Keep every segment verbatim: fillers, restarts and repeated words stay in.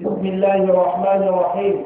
بسم الله الرحمن الرحيم.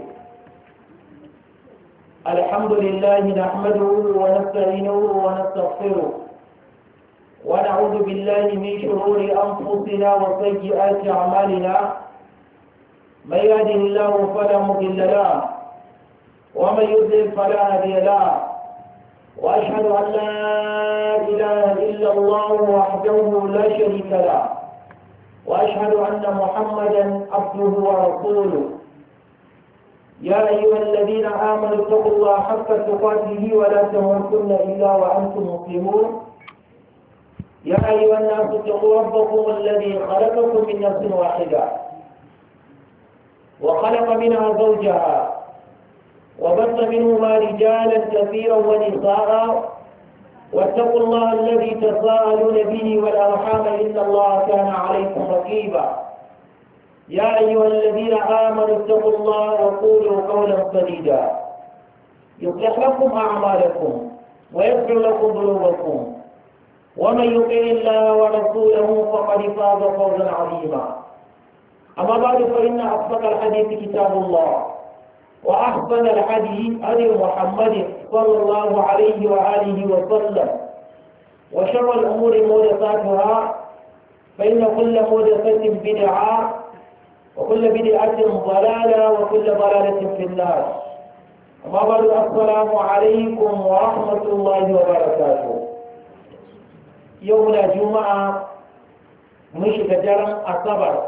الحمد لله نحمده ونستعينه ونستغفره ونعوذ بالله من شرور أنفسنا وسيئات أعمالنا. من يهده الله فلا مضل له ومن يضلل فلا هادي له، وأشهد أن لا إله إلا الله وحده لا شريك له، وأشهد أن محمدا عبده ورسوله. يا أيها الذين آمنوا اتقوا الله حق تقاته ولا تموتن إلا وأنتم مسلمون. يا أيها الناس اتقوا ربكم الذي خلقكم من نفس واحدة وخلق منها زوجها وبث منهما رجالا كثيرا ونساء، واتقوا الله الذي تساءلون به والأرحام إن الله كان عليكم رقيبا. يا أيها الذين آمنوا اتقوا الله وقولوا قولا سديدا يصلح لكم أعمالكم ويغفر لكم ذنوبكم، ومن يطع الله ورسوله فقد فاز فوزا عظيما. أما بعد، فإن أصدق الحديث كتاب الله، وأحسن الحديث هدي محمد صلى الله عليه وآله وسلم، وشر الأمور محدثاتها، فإن كل محدثة بدعة وكل بدعة ضلالة وكل ضلالة في النار. أما بعد، السلام عليكم ورحمة الله وبركاته. يومنا جمعة مشي جرم الصبر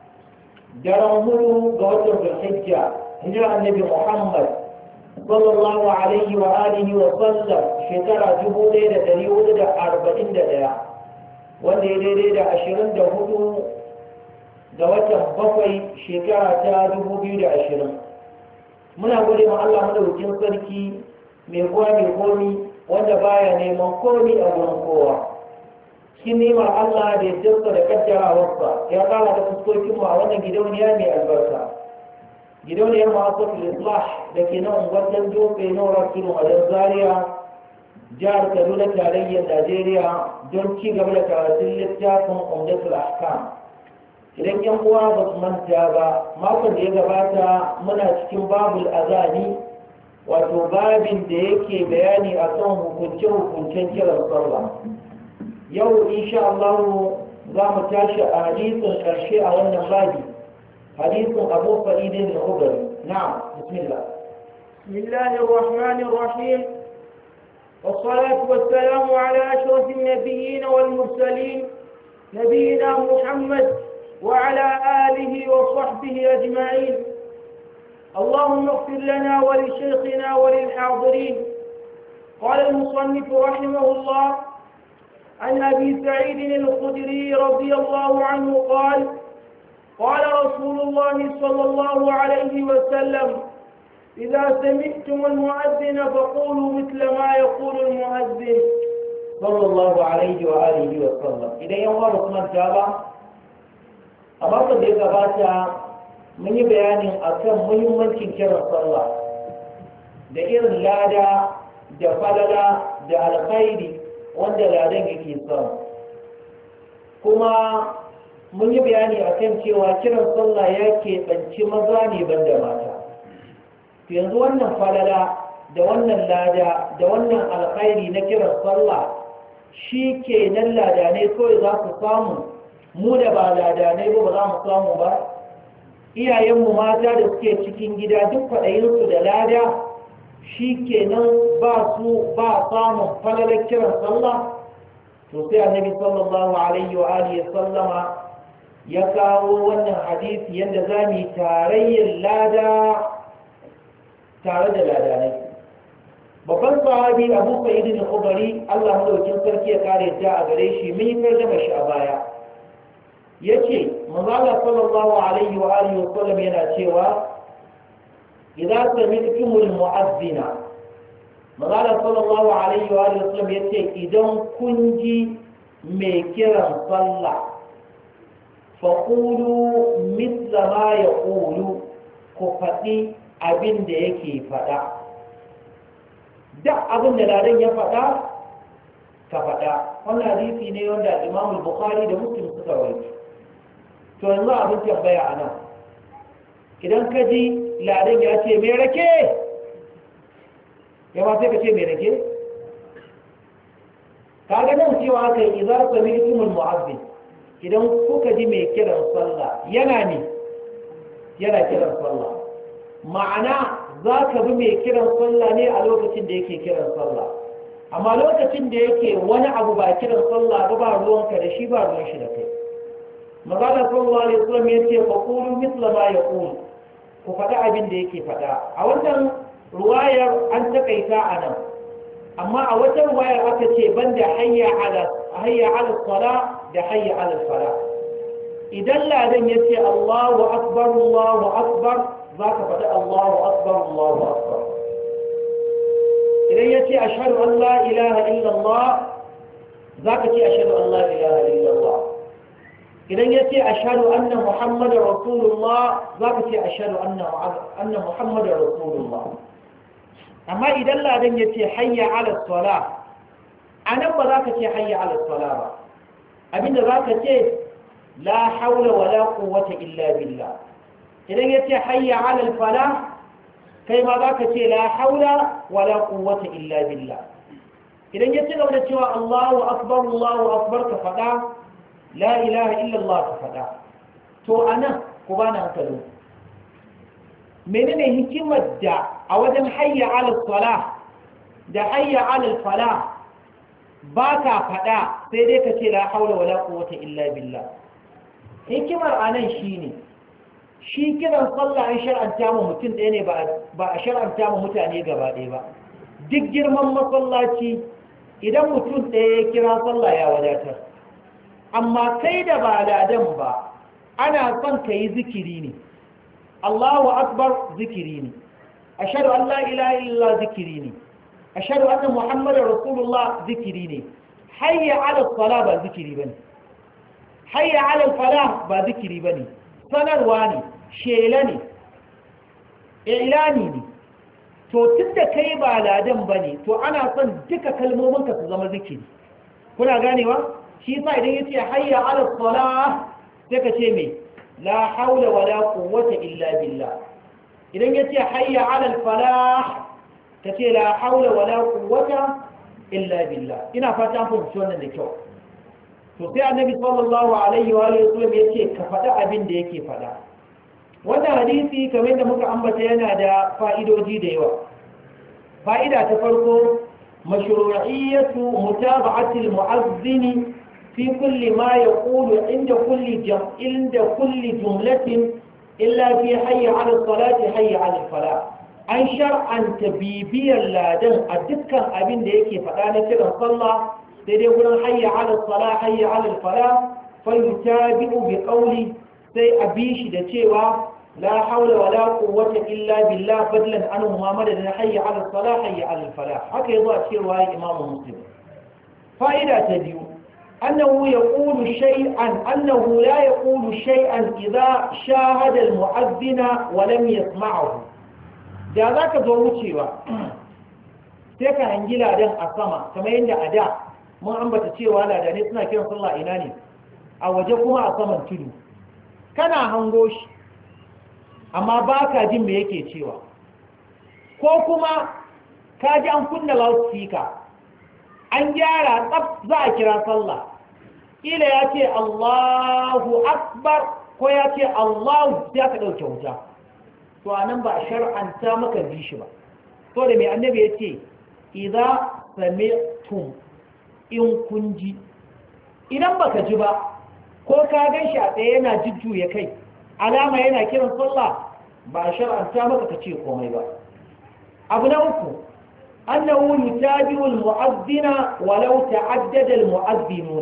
جرم هلو قوتر بالحجة هجرة النبي محمد صلى الله عليه وآله وسلم شكرا جبو ليلة دريو لدى أربعين دا wanda ya daidai da ashirin da hudu ga watan bakwai shekara ta dubu biyu da ashirin. Muna gode ma Allah madaukakin sarki mai kowa mai komi wanda baya neman komi a gurin kowa. Shi nemar Allah da ya jirka da kaddarawarsa ya kara da fuskokinmu a wannan gidauniya mai albarka. Gidauniyar ma'asatul islah da ke nan unguwar Jofe na Rakilu Madan Zaria, jihar Kaduna, tarayyar Najeriya, don ci gaba da karatun littafin Umdatul Ahkam. Idan yan uwa ba su manta ba, makon da ya gabata muna cikin babul azani, wato babin da yake bayani akan hukunce-hukuncen kiran sallah. Yau insha Allah za mu tashi a hadisin ƙarshe a wannan babi, hadisin Abu Sa'id al-Khudri. Na'am, bismillah. Bismillahir Rahmanir Rahim. والصلاة والسلام على أشرف النبيين والمرسلين نبينا محمد وعلى آله وصحبه أجمعين. اللهم اغفر لنا ولشيخنا وللحاضرين. قال المصنف رحمه الله: عن أبي سعيد الخدري رضي الله عنه قال: قال رسول الله صلى الله عليه وسلم: إذا سمعتم المؤذن فقولوا مثل ما يقول المؤذن. صلى الله عليه وآله وسلم. إذا يوم رسول جابا أمر da ya gabata mun yi bayanin akan muhimmancin kiran sallah da irin lada da falala da alkhairi wanda ladan yake samu, kuma mun yi bayani akan cewa kiran sallah ya keɓanci maza ne banda mata. Yanzu wannan falala da wannan lada da wannan alkhairi na kiran sallah shi ke nan ladanai kawai za su samu, mu da ba ladanai ba ba za mu samu ba. Iyayenmu mata da suke cikin gida duk faɗayinsu da lada shi ke nan ba su ba samun falalar kiran sallah. To sai annabi sallallahu alaihi wa alihi sallama ya kawo wannan hadisi yadda za mu yi tarayyar lada tare da ladanai. Babban sahabi Abu Sa'id al-Khudri, Allah madaukin sarki ya kare ta a gare shi, mun yi tarjuma shi a baya. Yace manzo Allah sallallahu alaihi wa alihi wa sallam yana cewa idza sami'tumul mu'adhdhina, manzo Allah sallallahu alaihi wa alihi wa sallam yace idan kun ji mai kiran sallah faqulu mithla ma yaqulu, ku faɗi abin da yake faɗa. Duk abin da ladan ya faɗa ka faɗa. Wannan hadisi ne wanda Imam Bukhari da Muslim suka rawaito. To yanzu abin tambaya a nan, idan ka ji ladan ya ce mai rake ya ba sai ka ce mai rake ka ga nan cewa aka yi izar sami itimul mu'azzin idan kuka ji mai kiran sallah yana ne yana kiran sallah ma'ana za ka bi mai kiran sallah ne a lokacin da yake kiran sallah amma lokacin da yake wani abu ba kiran sallah ba ba ruwanka da shi ba ruwan shi da kai magana sallallahu alaihi wasallam yace fa qulu mithla ma yaqul ku faɗa abin da yake faɗa a wannan ruwayar an takaita anan amma a wata ruwayar aka ce banda hayya ala hayya ala sala da hayya ala fala idan ladan yace Allahu akbar Allahu akbar zaka faɗa Allahu akbar Allahu akbar idan yace ashhadu an la ilaha illa Allah zaka ce ashhadu an la ilaha illa Allah idan ya ce ashadu anna muhammadar rasulullah za ka ce ashadu anna muhammadar rasulullah amma idan ladan ya ce hayya ala sola a nan ba za ka ce hayya ala sola ba abinda za ka ce la haula wa la quwwata illa billah idan ya ce hayya ala fala kai ma za ka ce la haula wa la quwwata illa billah idan ya ci gaba da cewa allahu akbar allahu akbar ka faɗa la ilaha illallah ka faɗa to a nan ku ba na hankali menene hikimar da a wajen hayya alal sala da hayya alal fala ba ka faɗa sai dai ka ce la haula wala quwwata illa billah hikimar a nan shine shi kiran sallah an shar'anta mu mutum ɗaya ne ba a shar'anta mu mutane gaba ɗaya ba duk girman masallaci idan mutum ɗaya ya kira sallah ya wadatar amma kai da ba ladan ba ana son ka yi zikiri ne Allahu akbar zikiri ne ashhadu an la ilaha illallah zikiri ne ashhadu anna muhammadar rasulullah zikiri ne hayya ala salah ba zikiri bane hayya ala falah ba zikiri bane sanarwa ne shela ne ilani ne to tunda kai ba ladan bane to ana son duka kalmomin ka su zama zikiri kuna ganewa shi yasa idan yace hayya ala salah sai ka ce me la haula wala quwwata illa billah idan yace hayya ala falah ka ce la haula wala quwwata illa billah ina fata an fahimci wannan da kyau to sai annabi sallallahu alaihi wa alihi wasallam yace ka faɗa abin da yake faɗa wannan hadisi kamar da muka ambata yana da fa'idoji da yawa fa'ida ta farko mashru'iyyatu mutaba'ati al-mu'azzin في كل ما يقول عند كل جم... عند كل جملة إلا في حي على الصلاة حي على الفلاح أن شرعا تبيبيا لادن أدكا أبين ديكي فقانا كده صلى سيدي يقولون حي على الصلاة حي على الفلاح فيتابع بقولي سي أبيش دتيوا لا حول ولا قوة إلا بالله بدلا عنه محمد حي على الصلاة حي على الفلاح حكى يضع شيء رواية إمام مسلم فائدة تديو أنه يقول شيئا أنه لا يقول شيئا إذا شاهد المؤذن ولم يسمعه da za ka zo wucewa sai ka hangi ladan a sama kamar yadda a da mun ambata cewa ladanai suna kiran sallah ina ne a waje kuma a saman tudu kana hango shi amma ba ka jin me yake cewa ko kuma ka ji an kunna loudspeaker an gyara tsaf za a kira sallah ila ya ce Allahu akbar ko ya ce Allahu ya ka ɗauke wuta to a nan ba a shar'anta maka bi shi ba to da mai annabi ya ce idza sami'tum in kun ji idan baka ji ba ko ka gan shi a tsaye yana jujjuya kai alama yana kiran sallah ba a shar'anta maka ka ce komai ba abu na uku أنه يتابع المؤذن ولو تعدد المؤذنون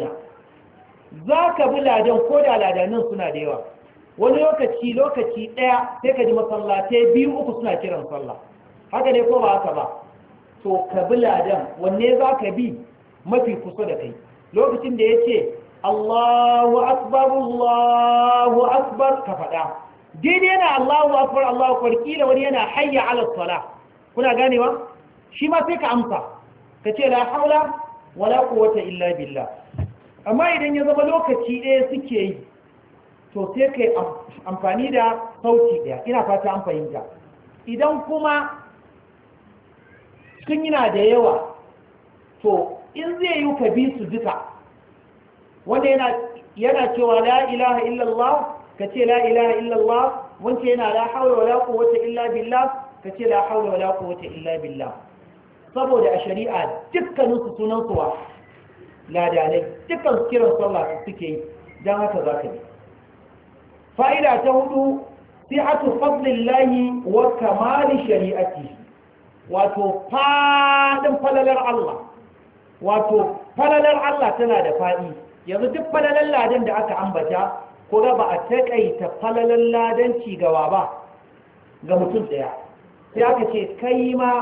ذاك بلادن كودا لادانن suna da yawa wani lokaci lokaci daya sai ka ji masallatai biyu uku suna kiran sallah haka ne ko ba haka ba to ka buladan wanne zaka bi mafi kusa da kai lokacin da yace Allahu akbar Allahu akbar ka fada daidai yana Allahu akbar Allahu akbar kila wani yana hayya ala salah kuna ganewa shi ma sai ka amsa ka ce la haula wala quwwata illa billah amma idan ya zama lokaci ɗaya suke yi to to sai kai amfani da sauti ɗaya. Ina fata an fahimta. Idan kuma sun yana da yawa to in zai yi ka bi su duka, wanda yana yana cewa la ilaha illallah ka ce la ilaha illallah, wanda yana la haula wala quwwata illa billah ka ce la haula wala quwwata illa billah. Saboda a shari'a dukkanin su sunan suwa ladanai, dukkan su kiran sallah su suke yi, dan haka zaka bi. Fa'ida ta hudu sihatu fadlillahi wa kamali shari'atihi, wato fadin falalar Allah, wato falalar Allah tana da fadi. Yanzu duk falalar ladan da aka ambata ko ga ba a taƙaita falalar ladanci gawa ba ga mutum ɗaya, sai aka ce kai ma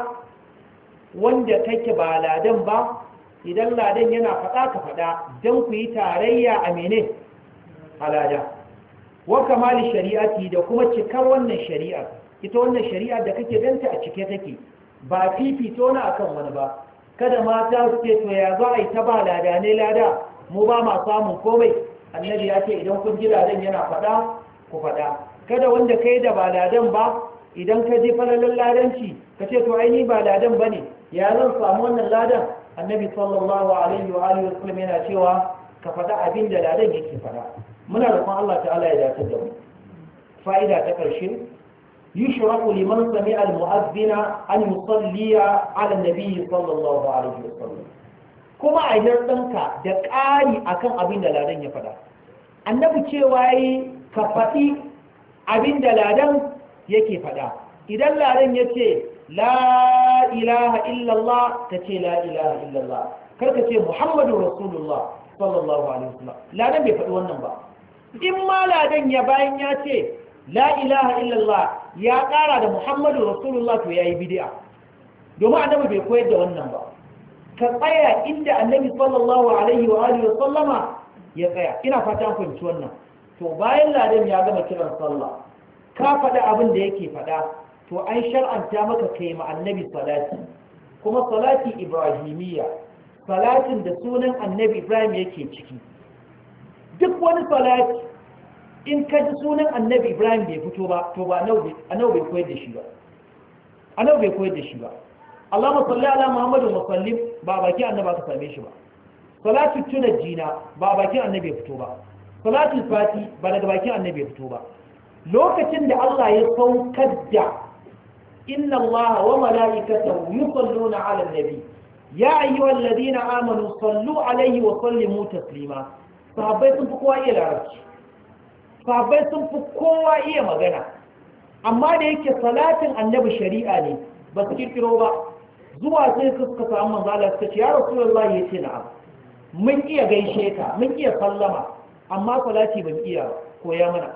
wanda kake ba ladan ba, idan ladan yana faɗa ka faɗa don ku yi tarayya a mene a lada. Wa kamali shari'ati, da kuma cikar wannan shari'ar. Ita wannan shari'ar da kake ganta a cike take, ba fifito na akan wani ba. Kada mata su ce to ya za a yi ta ba lada ne lada, mu ba ma samun komai. Annabi ya ce idan kun ji ladan yana faɗa ku faɗa. Kada wanda kai da ba ladan ba, idan ka ji falalan ladanci ka ce to ai ni ba ladan bane, ya zan samu wannan ladan. Annabi sallallahu alaihi wa alihi wasallam yana cewa ka faɗa abin da ladan yake faɗa. Muna roƙon Allah ta'ala ya dace da mu. Fa'ida ta ƙarshe, yushraqu liman sami'a al-mu'adhdhina an yusalliya 'ala an-nabi sallallahu alaihi wasallam. Kuma a yardanka da ƙari akan abin da ladan ya faɗa. Annabi cewa yi ka faɗi abin da ladan yake faɗa. Idan ladan ya ce la ilaha illallah, ka ce la ilaha illallah, kar ka ce muhammadu rasulullah sallallahu alaihi wasallam. Ladan bai faɗi wannan ba. In ma ladan ya bayan ya ce la ilaha illallah ya ƙara da muhammadu rasulullah, to yayi bid'a, domin annabi bai koyar da wannan ba. Ka tsaya inda annabi sallallahu alaihi wa alihi wa sallama ya tsaya. Ina fata an fahimci wannan. To bayan ladan ya gama kiran sallah, ka faɗa abin da yake faɗa, to an shar'anta maka kai ma annabi salati, kuma salati ibrahimiyya, salatin da sunan annabi Ibrahim yake ciki. Duk wani salati in ka ji sunan annabi Ibrahim bai fito ba, to ba annabi bai koyar da shi ba. Annabi bai koyar da shi ba. Allahumma salli ala Muhammadin wa sallim, ba baki annabi aka same shi ba. Salatu tunajjina, ba bakin annabi ya fito ba. Salatul fati, ba daga bakin annabi ya fito ba. Lokacin da Allah ya saukar da inna Allah wa mala'ikatahu yusalluna 'alan nabi ya ayyuhalladhina amanu sallu 'alaihi wa sallimu taslima. Sahabbai sun fi kowa iya larabci, sahabbai sun fi kowa iya magana, amma da yake salatin annabi shari'a ne, ba su kirkiro ba. Zuwa sai suka samu manzo Allah suka ce ya rasulullahi, yace na'am, mun iya gaishe ka, mun iya sallama, amma salati ban iya koya mana.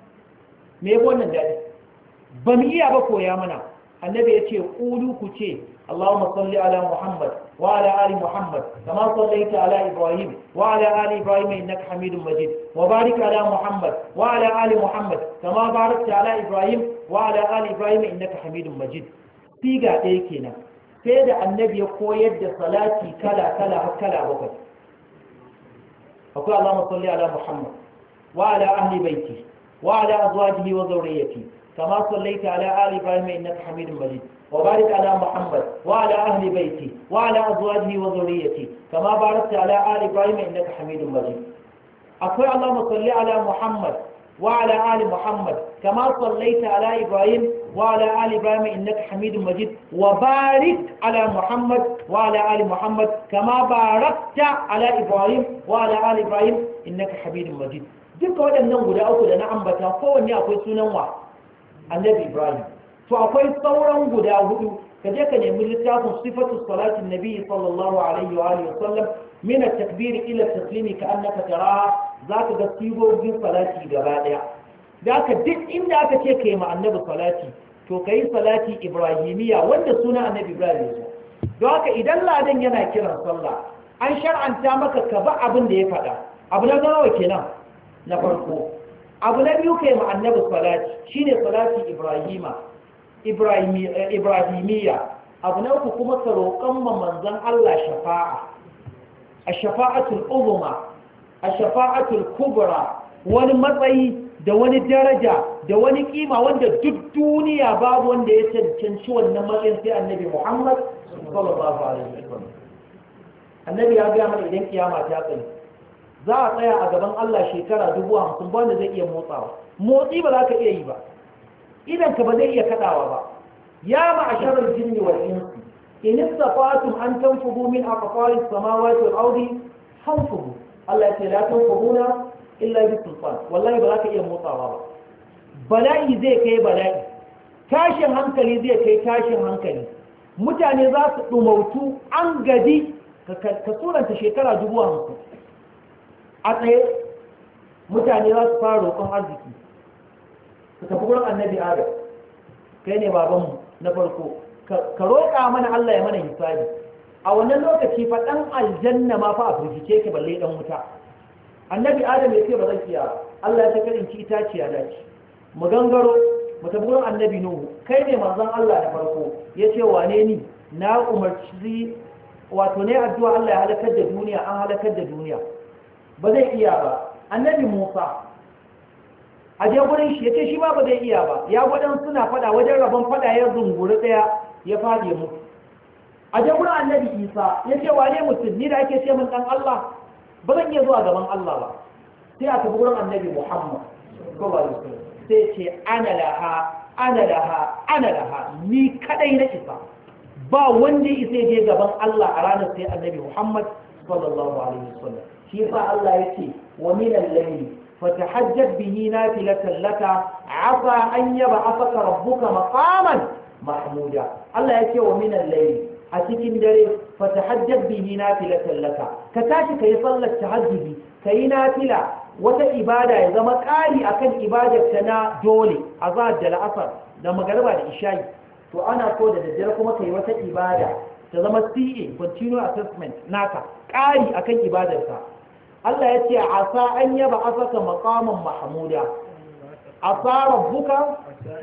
Me yabo wannan dadi? Ban iya ba, koya mana. Annabi yace qulu ku ce Allahumma salli ala Muhammad wa ala ali Muhammad kama sallaita ala Ibrahim wa ala ali Ibrahim innaka Hamidum Majid wa barik ala Muhammad wa ala ali Muhammad kama barakta ala Ibrahim wa ala ali Ibrahim innaka Hamidum Majid. Siga ɗaya kenan. Sai da annabi ya koyar da salati kala kala har kala bakwai. Akwai Allahumma salli ala Muhammad wa ala ahli baiti wa ala azwajihi wa dhurriyyati kama sallaita ala ali Ibrahim innaka Hamidum Majid wa barik ala Muhammad wa ala ahli baiti wa ala azwajihi wa dhurriyyati kama barakta ala ali Ibrahim innaka Hamidum Majid. Akwai Allahumma salli ala Muhammad wa ala ali Muhammad kama sallaita ala Ibrahim وعلى آل إبراهيم إنك حميد مجيد وبارك على محمد وعلى آل محمد كما باركت على إبراهيم وعلى آل إبراهيم إنك حميد مجيد. duka waɗannan guda uku da na ambata kowanne akwai sunan wa annabi Ibrahim. To akwai sauran guda hudu, ka je ka nemi littafin sifatu salatin nabi sallallahu alaihi wa alihi wasallam min at-takbir ila at-taslimi ka annaka taraha, zaka ga sigogin salati gaba daya. Zaka duk inda aka ce kai ma annabi salati, to kai salati ibrahimiya wanda suna annabi Ibrahim ne. Don haka idan ladan yana kiran sallah, an shar'anta maka ka ba abin da ya faɗa. Abu na nawa kenan? Na farko. Abu na biyu kai ma annabi salati, shine salati ibrahima ibrahimiya. Abu na uku kuma ka roƙon ma manzon Allah shafa'a, a shafa'atul uzma, a shafa'atul kubra, wani matsayi da wani daraja da wani kima wanda duk duniya babu wanda ya cancanci wannan matsayin sai annabi Muhammad sallallahu alaihi wasallam. Annabi ya ga mana idan kiyama ta tsaye za a tsaya a gaban Allah shekara dubu hamsin ba wanda zai iya motsawa, motsi ba za ka iya yi ba, idan ka ba zai iya kadawa ba. ya ma'asharal jinni wal insi in istata'tum an tanfudu min aqtaris samawati wal ardi fanfudu. Allah ya ce la tanfuduna illa bi sultan. wallahi ba za ka iya motsawa ba. Bala'i zai kai bala'i, tashin hankali zai kai tashin hankali, mutane za su dumautu an gadi ka suranta shekara dubu hamsin a tsaye. Mutane za su fara roƙon arziki, su tafi gurin annabi Adam, kai ne babanmu na farko, ka roƙa mana Allah ya mana hisabi. A wannan lokaci fa ɗan aljanna ma fa a firgice ki balle ɗan wuta. Annabi Adam ya ce ba zan iya, Allah ya ta karin ci itaciya dace. Mu gangaro mu tafi gurin annabi Nuhu, kai ne manzon Allah na farko. Ya ce wane ni? Na umarci wato ne addu'a Allah ya halakar da duniya, an halakar da duniya. Ba zai iya ba. Annabi Musa a je gurin shi yace shi ba ba zai iya ba. Ya gwadan suna fada, wajen rabon fada ya zunguri daya ya fadi ya mutu. A je gurin annabi Isa yace wane mutum ni da ake ce min dan Allah, ba zan iya zuwa gaban Allah ba. Sai aka bi gurin annabi Muhammad sallallahu alaihi wasallam, sai ce ana laha ana laha ana laha, ni kadai na isa, ba wanda ya isa je gaban Allah a ranar sai annabi Muhammad sallallahu alaihi wasallam. shi yasa Allah yake wa min al-layli fatahajjab bihi nafilatan laka asa an yab'athaka rabbuka maqaman mahmuda. Allah yake wa min al-layli, a cikin dare fatahajjab bihi nafilatan laka, ka tashi kai sallar tahajjudi, kai nafila, wata ibada ya zama ƙari akan ibadarka na dole azhar da la'asar da magariba da isha'i. To ana so da daddare kuma kai wata ibada ta zama C A continuous assessment naka, ƙari akan ibadarka. Allah ya ce asa an yaba asaka maqaman mahmuda. Asa rabbuka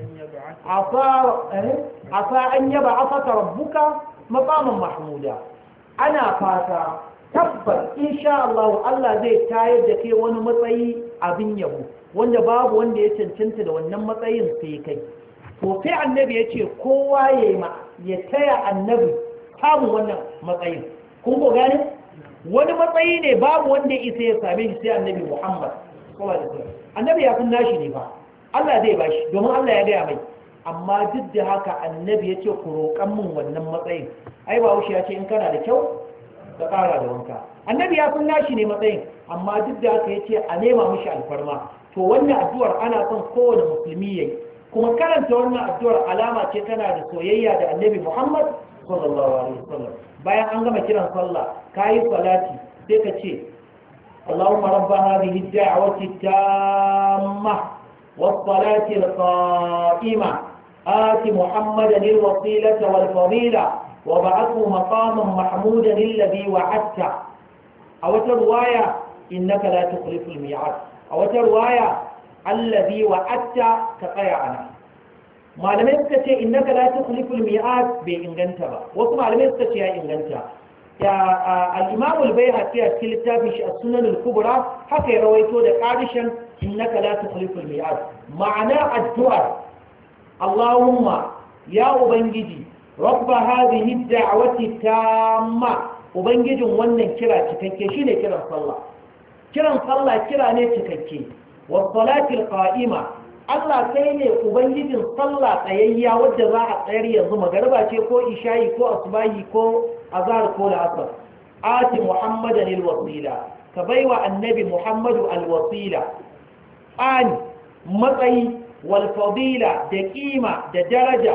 asa asa an yaba asaka rabbuka maqaman mahmuda. Ana fata tabbas insha Allah Allah zai tayar da kai wani matsayi abin yabo wanda babu wanda ya cancanta da wannan matsayin sai kai. To sai annabi ya ce kowa ya ma ya taya annabi samun wannan matsayin. Kun ko gane? Wani matsayi ne babu wanda isa ya same shi sai annabi Muhammad sallallahu alaihi wasallam. Annabi ya kunna shi ne fa, Allah zai bashi domin Allah ya gaya mai. Amma duk da haka annabi ya ce ku roƙan min wannan matsayin. Ai ba wuce ya ce in kana da kyau ka ƙara da wanka. Annabi ya kunna shi ne matsayin, amma duk da haka ya ce a nema mishi alfarma. To wannan addu'ar ana son kowane musulmi yayi, kuma karanta wannan addu'ar alama ce tana da soyayya da annabi Muhammad sallallahu alaihi wasallam. Bayan an gama kiran sallah kayi salati sai ka ce Allahumma rabba hadhihi ad-da'wati at-tamma was-salati al-qa'ima ati Muhammadan al-wasilata wal-fadila wa ba'athu maqaman mahmudan alladhi wa'adta. A wata riwaya innaka la tukhlifu al-mi'ad, a wata riwaya alladhi wa'adta ka tsaya ana. Malamai suka ce innaka la tukhlifu al-mi'ad bai inganta ba, wasu malamai suka ce ya inganta. Ya al-Imam al-Baihaqi a cikin littafin shi as-Sunan al-Kubra haka ya rawaito da qarishan innaka la tukhlifu al-mi'ad. Ma'ana addu'a Allahumma ya ubangiji rabba hadhihi ad-da'wati tamma, ubangijin wannan kira cikakke shine kiran sallah. Kiran sallah kira ne cikakke. Was salati al-qa'ima, Allah kai ne ubangijin sallah tsayayya wadda za a tsayar yanzu, magariba ce ko isha'i ko asubahi ko azhar ko la'asar. Ati Muhammadan alwasila, ka baiwa annabi Muhammadu alwasila, ani matsayi wal fadila da kima da daraja,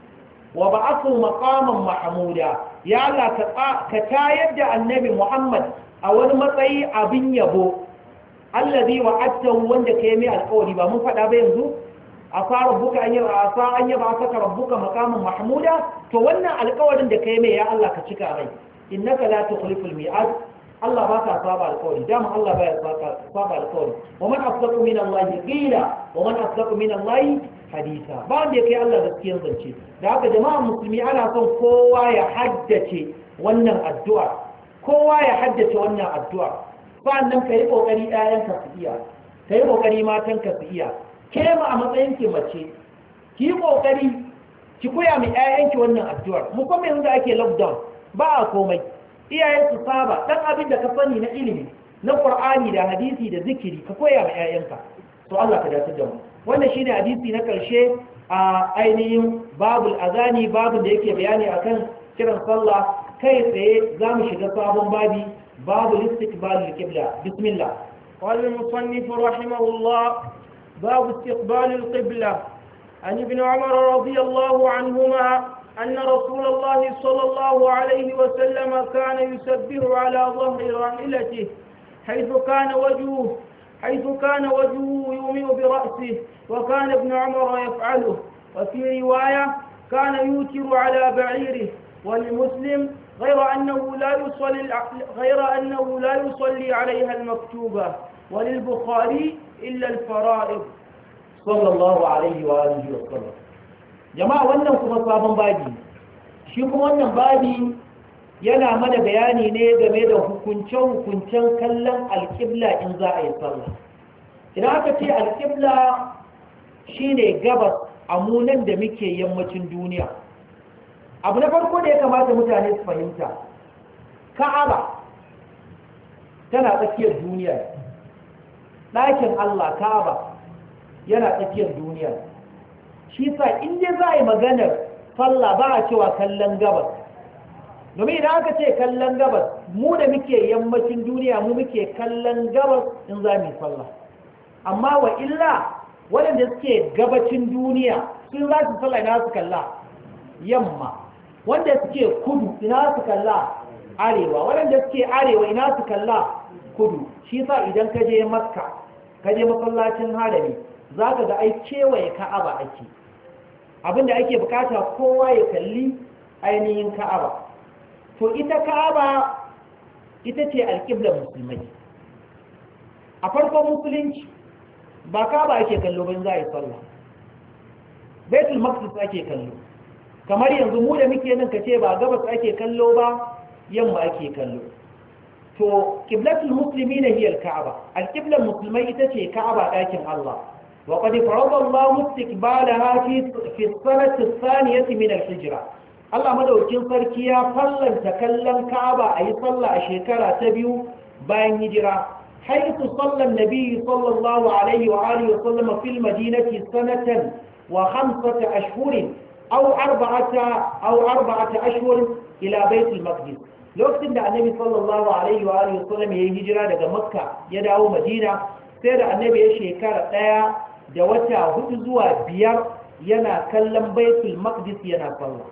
wa ba'athu maqaman mahmuda, ya Allah ka tayar da annabi Muhammad a wani matsayi abin yabo. Allazi wa'adtahu, wanda kai mai alƙawari, ba mun faɗa ba yanzu asa rabbuka an yaba asa an yaba saka rabbuka maqaman mahmuda. To wannan alƙawarin da kai mai ya Allah ka cika mai. Innaka la tukhliful mi'ad, Allah ba ka saba alƙawari, dama Allah ba ya saba alƙawari. Wa man asdaqu min Allah qila wa man asdaqu min Allah hadisa. Ba wanda kai Allah gaskiyar zance. Da haka jama'a musulmi ana son kowa ya haddace wannan addu'a, kowa ya haddace wannan addu'a. Sa'annan ka yi ƙoƙari ɗayanka su iya, kai kokari matan ka su iya ke ma a matsayin ki mace ki kokari ki koya mai ƴaƴanki wannan addu'ar mu kuma yanzu da ake lockdown ba a komai iyayen su saba dan abin da ka sani na ilimi na Qur'ani da hadisi da zikiri ka koya mai ƴaƴanka to Allah ka dace da mu wannan shine hadisi na karshe a ainihin babul azani babun da yake bayani akan kiran sallah kai tsaye zamu shiga sabon babi babul istiqbalul qibla bismillah qala al-musannif rahimahullah bab istiqbalul qibla an ibn umar radiyallahu anhuma أن رسول الله صلى الله عليه وسلم كان يسبح على ظهر راحلته حيث كان وجهه حيث كان وجهه يومئ برأسه وكان ابن عمر يفعله وفي رواية كان يوتر على بعيره ولمسلم غير أنه لا يصلي غير أنه لا يصلي عليها المكتوبة وللبخاري إلا الفرائض صلى الله عليه وآله وسلم jama'a wannan kuma sabon babi shi kuma wannan babi yana mana bayani ne game da hukunce-hukuncen kallon alƙibla in za a yi sallah idan aka ce alƙibla shine gabas a munan da muke yammacin duniya abu na farko da ya kamata mutane su fahimta ka'aba tana tsakiyar duniya ɗakin Allah ka'aba yana tsakiyar duniya shi sa inda za a yi maganar sallah ba a cewa kallon gabas domin idan aka ce kallon gabas mu da muke yammacin duniya mu muke kallon gabas in za mu yi sallah amma wa illa waɗanda suke gabacin duniya sun za su sallah ina su kalla yamma wanda suke kudu ina su kalla arewa waɗanda suke arewa ina su kalla kudu shi sa idan ka je makka ka je masallacin harami za ka ga ai kewaye ka'aba ake abinda ake bukata kowa ya kalli ainihin ka'aba to ita ka'aba ita ce alƙiblar musulmai a farkon musulunci ba ka'aba ake kallo ban za a yi sallah baitul maqdis ake kallo kamar yanzu mu da muke nan kace ba gabas ake kallo ba yamma ake kallo to qiblatul muslimina hiya al-ka'aba al-qiblar musulmai ita ce ka'aba ɗakin Allah وقد فرض الله استقبالها في في السنة الثانية من الهجرة الله مدوكين sarki ya fallanta kallon Ka'aba ayi sallah a shekara ta biyu bayan hijira haythu salla an-nabi sallallahu alaihi wa alihi wa sallam fil madinati sanatan wa khamsata ashhurin aw arba'ata aw arba'ata ashhur ila bayt al-maqdis lokacin da annabi sallallahu alaihi wa alihi wa sallam yayi hijira daga makka ya dawo madina sai da annabi ya shekara daya da wata hudu zuwa biyar yana kallon baitul maqdis yana sallah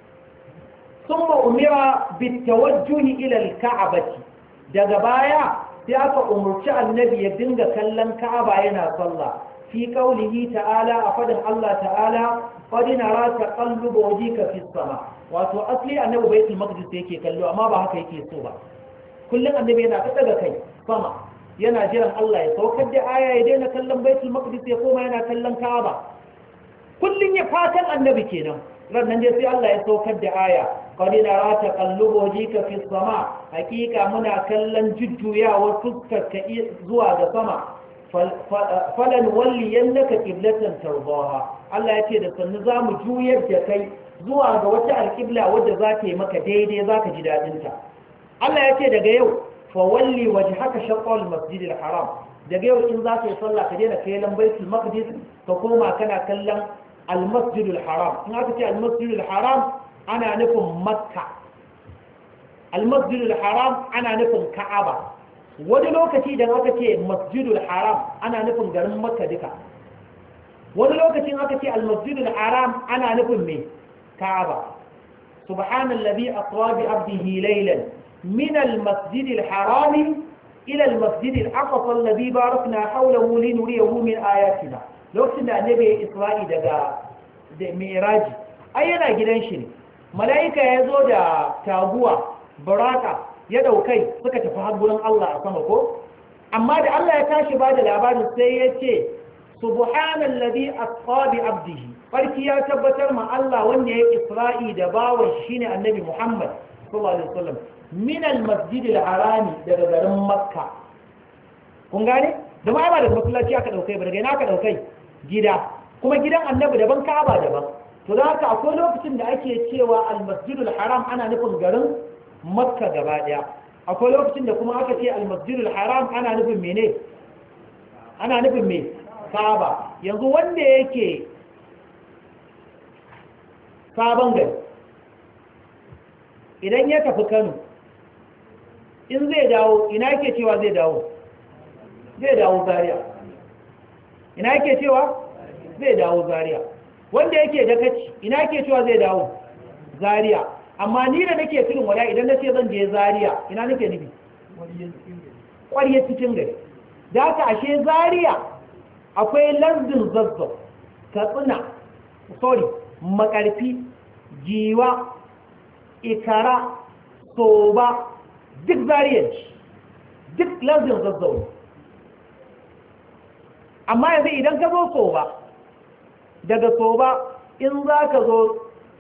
thumma umira bitawajjuhi ila alka'bati daga baya sai aka umurci annabi ya dinga kallon ka'aba yana sallah fi qaulihi ta'ala a fadin Allah ta'ala qad nara taqallubu wajhika fi sama wato asli annabi baitul maqdis yake kallo amma ba haka yake so ba kullun annabi yana daga kai sama yana jiran Allah ya saukar da aya ya daina kallon baitul maqdis ya koma yana kallon Ka'aba kullun ya fatan annabi kenan rannan dai sai Allah ya saukar da aya qad nara taqallubu wajhika fi sama hakika muna kallon jujjuyawar fuskar ka zuwa ga sama falan walliyannaka qiblatan tardaha Allah ya ce da sannu zamu juyar da kai zuwa ga wata alqibla wadda za ta yi maka daidai zaka ji dadin ta Allah ya ce daga yau fawalli wajhaka shatr al-masjid al-haram daga yau in zaka yi sallah ka daina kallon baitul maqdis ka koma kana kallon al-masjid al-haram in aka ce al-masjid al-haram ana nufin makka al-masjid al-haram ana nufin ka'aba wani lokaci idan aka ce masjid al-haram ana nufin garin makka duka wani lokacin aka ce al-masjid al-haram ana nufin me ka'aba subhanallazi asra bi abdihi laylan من المسجد الحرام إلى المسجد الأقصى الذي باركنا حوله لنريه من آياتنا لو كنا النبي إسرائيل دا ميراجي أينا جدن شني ملائكة يزود تابوة براكة يدو كي سكة فهدبنا الله أسمكو أما دا الله يتاشي بعد العباد السيئة سبحان الذي أسقى بعبده farki ya tabbatar ma Allah wanda ya Isra'i da bawan shine Annabi Muhammad sallallahu alaihi wasallam min al-masjid al-harami daga garin Makka kun gane da ma ba daga masallaci aka daukai ba daga ina aka daukai gida kuma gidan annabi daban ka'aba daban to da haka akwai lokacin da ake cewa al-masjidul haram ana nufin garin makka gaba daya akwai lokacin da kuma aka ce al-masjidul haram ana nufin mene ana nufin me ka'aba yanzu wanda yake sabon gari idan ya tafi Kano in zai dawo ina yake cewa zai dawo zai dawo Zaria ina yake cewa zai dawo Zaria wanda yake Dakaci ina yake cewa zai dawo Zaria amma ni da nake filin waya idan nace zan je Zaria ina nake nufi ƙwariyar cikin gari da haka ashe Zaria akwai lardin Zazzau Katsina sorry Makarfi Giwa Ikara Soba duk Zaria duk lardin Zazzau amma yanzu idan ka zo Soba daga Soba in za ka zo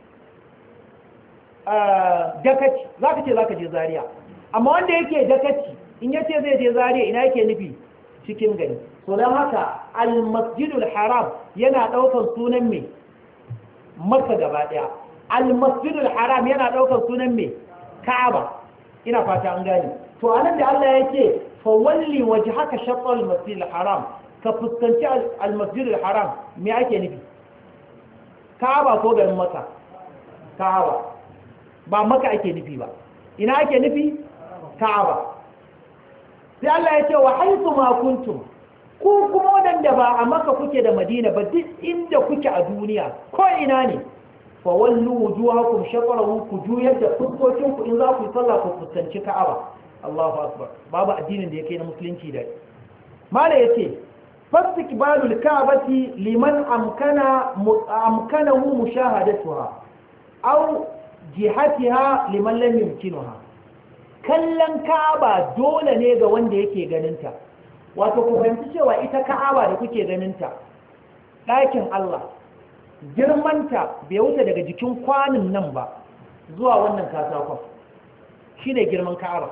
Dakaci za ka ce za ka je Zaria amma wanda yake Dakaci in yace zai je Zaria ina yake nufi cikin gari so don haka al-masjidul haram yana daukan sunan me Makka gaba daya al-masjidul haram yana daukan sunan me Ka'aba ina fata an gane to anan da Allah yake fa walli wajhaka shatr al-masjidil haram ka fuskanci al-masjidul haram me ake nufi Ka'aba ko garin Makka Ka'aba ba Makka ake nufi ba ina ake nufi Ka'aba sai Allah ya ce wa haythu ma kuntum ku kuma wadanda ba a Makka kuke da Madina ba duk inda kuke a duniya ko ina ne fa wallu wujuhakum shatrahu ku juyar da fuskokin ku in za ku yi sallah ku fuskanci Ka'aba Allahu akbar babu addinin da yake na musulunci da mala yace fastiqbalul ka'bati liman amkana amkanahu mushahadatuha aw jihatiha liman lam yumkinuha kallon Ka'aba dole ne ga wanda yake ganinta wato ku fahimci cewa ita Ka'aba da kuke ganinta ɗakin Allah girmanta bai wuce daga jikin kwanin nan ba zuwa wannan katakon shine girman Ka'aba